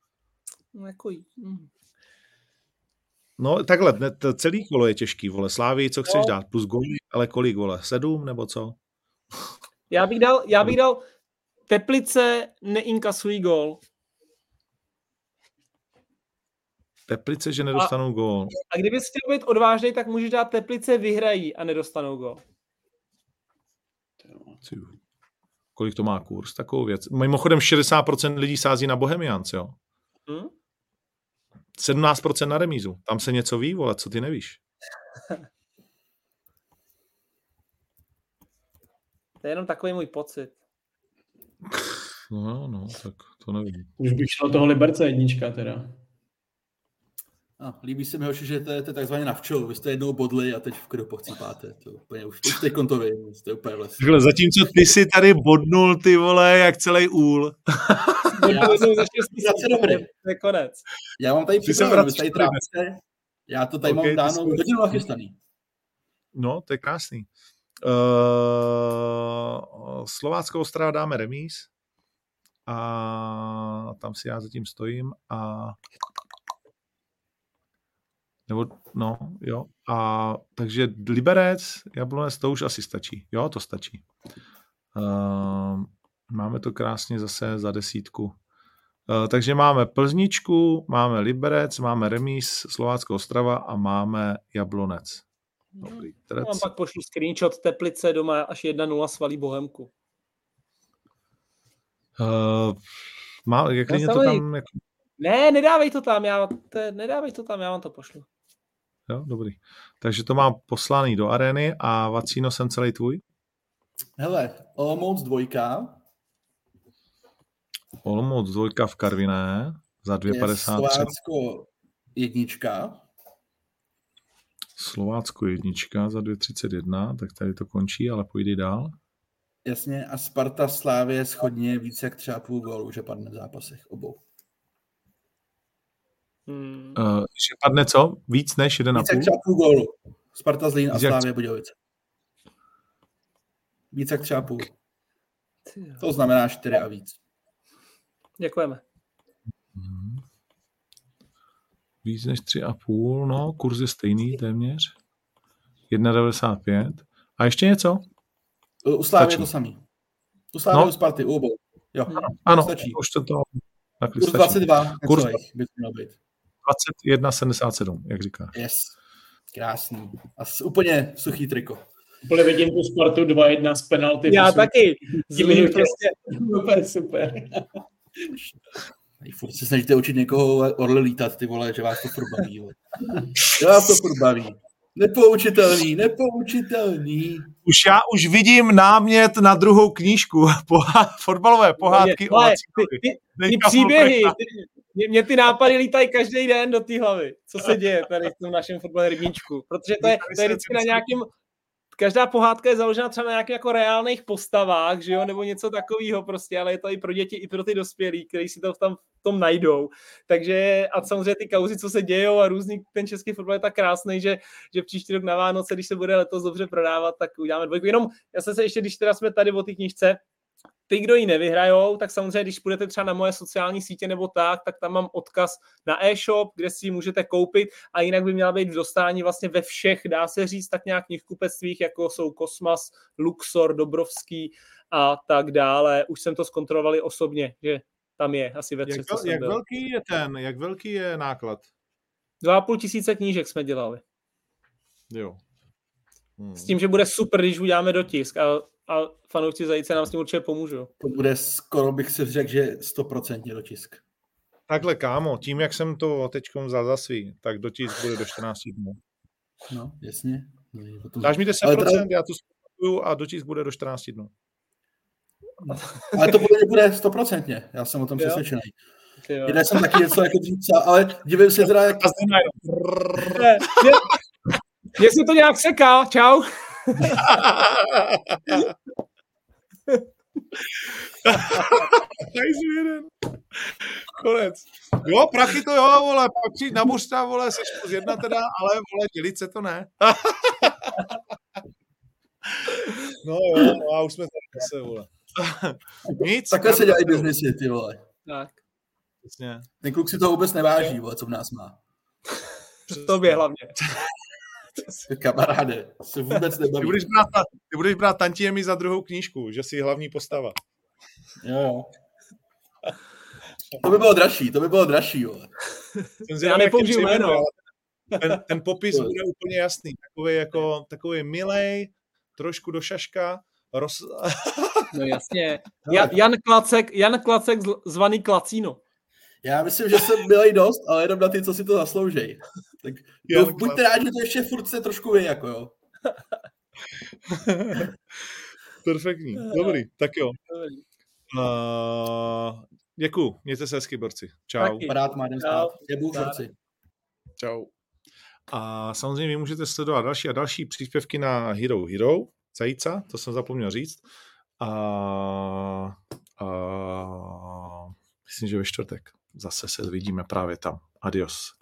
No takhle, celý kolo je těžký, vole. Slávy, co chceš dát? Plus góly, ale kolik, vole? 7 nebo co? Já bych dal Teplice neinkasují gól. Teplice, že nedostanou gól. A kdyby jsi chtěl být odvážný, tak můžeš dát Teplice vyhrají a nedostanou gól. Kolik to má kurz? Takovou věc. Mimochodem 60% lidí sází na Bohemians, jo? 17% na remízu. Tam se něco ví, vole, co ty nevíš? To je jenom takový můj pocit. No, tak to nevím. Už bych šel toho Liberce 1 teda. Líbí se mi, hoši, že to je takzvaně na včelu. Vy jste jednou bodli a teď v kdo pochcípáte. To úplně, už teď to vím, to je úplně vlastně. Zatímco ty si tady bodnul, ty vole, jak celý úl. To je konec. Já mám tady připravenou, tady trápíte. Já to tady mám dáno hodinu nachystaný. No, to je krásný. Slováckou Ostrava dáme remíz a tam si já zatím stojím a takže Liberec, Jablonec, to už asi stačí. Jo, to stačí. Máme to krásně zase za 10. Takže máme Plzničku, máme Liberec, máme remíz, Slováckou Ostrava a máme Jablonec. Dobrý, mám pak pošlu screenshot Teplice doma až 1-0 svalí Bohemku. Jak to tam... Ne, nedávej to tam, já vám to pošlu. Jo, dobrý. Takže to mám poslaný do arény a Vacíno, jsem celý tvůj? Hele, Olomouc 2. Olomouc 2 v Karviné za 2,53. Slovácko 1. Slovácko 1 za 2,31, tak tady to končí, ale půjde dál. Jasně, a Sparta Slávě shodně víc jak 3,5 gólu, že padne v zápasech obou. Že padne co? Víc než 1,5? Víc jak 3,5 gólu. Sparta Zlín a Slávě Budějovice. Víc jak 3,5. To znamená 4 a víc. Děkujeme. Víc než 3,5, no, kurz je stejný téměř. 1,95. A ještě něco? U Slávy je to samý. U Slávy u Sparty, u obou. Jo, ano, stačí. už to na Kurz 22, kurz by to měl být. 21,77, jak říkáš. Yes, krásný. A úplně suchý triko. Úplně vidím tu Spartu 2-1 z penalty. Já taky. Zlý prostě. Super. Furt se snažíte učit někoho orle lítat, ty vole, že vás to furt baví. Já vás to furt baví. Nepoučitelný. Já už vidím námět na druhou knížku. Fotbalové pohádky o ty příběhy, mě ty nápady lítají každý den do té hlavy. Co se děje tady v tom našem fotbalovém rybníčku? Protože to je vždycky na nějakém... Každá pohádka je založena třeba na nějakých jako reálných postavách, že jo, nebo něco takového prostě, ale je to i pro děti, i pro ty dospělí, kteří si to tam v tom najdou. Takže a samozřejmě ty kauzy, co se dějou a různý, ten český fotbal je tak krásný, že příští rok na Vánoce, když se bude letos dobře prodávat, tak uděláme dvojku. Jenom já se ještě, když teda jsme tady o té knížce, ty, kdo ji nevyhrajou, tak samozřejmě, když půjdete třeba na moje sociální sítě nebo tak tam mám odkaz na e-shop, kde si ji můžete koupit a jinak by měla být v dostání vlastně ve všech, dá se říct, tak nějak knihkupectvích, jako jsou Kosmas, Luxor, Dobrovský a tak dále. Už jsem to zkontrolovali osobně, že tam je asi ve třech, co jsem byl. Jak velký je náklad? 2,5 tisíce knížek jsme dělali. Jo. S tím, že bude super, když uděláme dotisk a fanoušci Zajíce nám s tím určitě pomůžou. To bude skoro, bych si řekl, že 100% dotisk. Takhle, kámo, tím, jak jsem to teďkom vzal za svý, tak dotisk bude do 14 dnů. No, jasně. Dáš mi 10%, já tu zpracuju a dotisk bude do 14 dnů. Ale to bude 100%, já jsem o tom přesvědčený. Jednou jsem taky něco jako dřív psal, ale divím se teda, jak... Jestli to nějak seká, čau. Konec. Jo, prachy to jo, vole, pak přijít na buřta, vole, seš plus 1 teda, ale vole, dělit se to ne. No jo, a už jsme tady zase, vole. Nic. Takhle se dělají biznesy, ty vole. Tak. Přesně. Ten kluk si to vůbec neváží, vole, co v nás má. Přes tobě hlavně. Kamaráde, se vůbec nebaví. Ty budeš brát tantiemi za druhou knížku, že jsi hlavní postava. Jo. To by bylo dražší, vole. Já nepoužiju jméno. Ten popis bude úplně jasný. Takový milej, trošku do šaška. No jasně. Jan Klacek zvaný Klacíno. Já myslím, že jsem milej dost, ale jenom na ty, co si to zasloužej. Tak buďte rádi, že to ještě furt se trošku ví, jako jo. Perfektní, dobrý, tak jo. Děkuju, mějte se hezky, borci. Čau. Parád, má jdem spát. Jebu, borci. Čau. A samozřejmě vy můžete sledovat další a další příspěvky na Hero, Zajíca, to jsem zapomněl říct. A myslím, že ve čtvrtek zase se vidíme právě tam. Adios.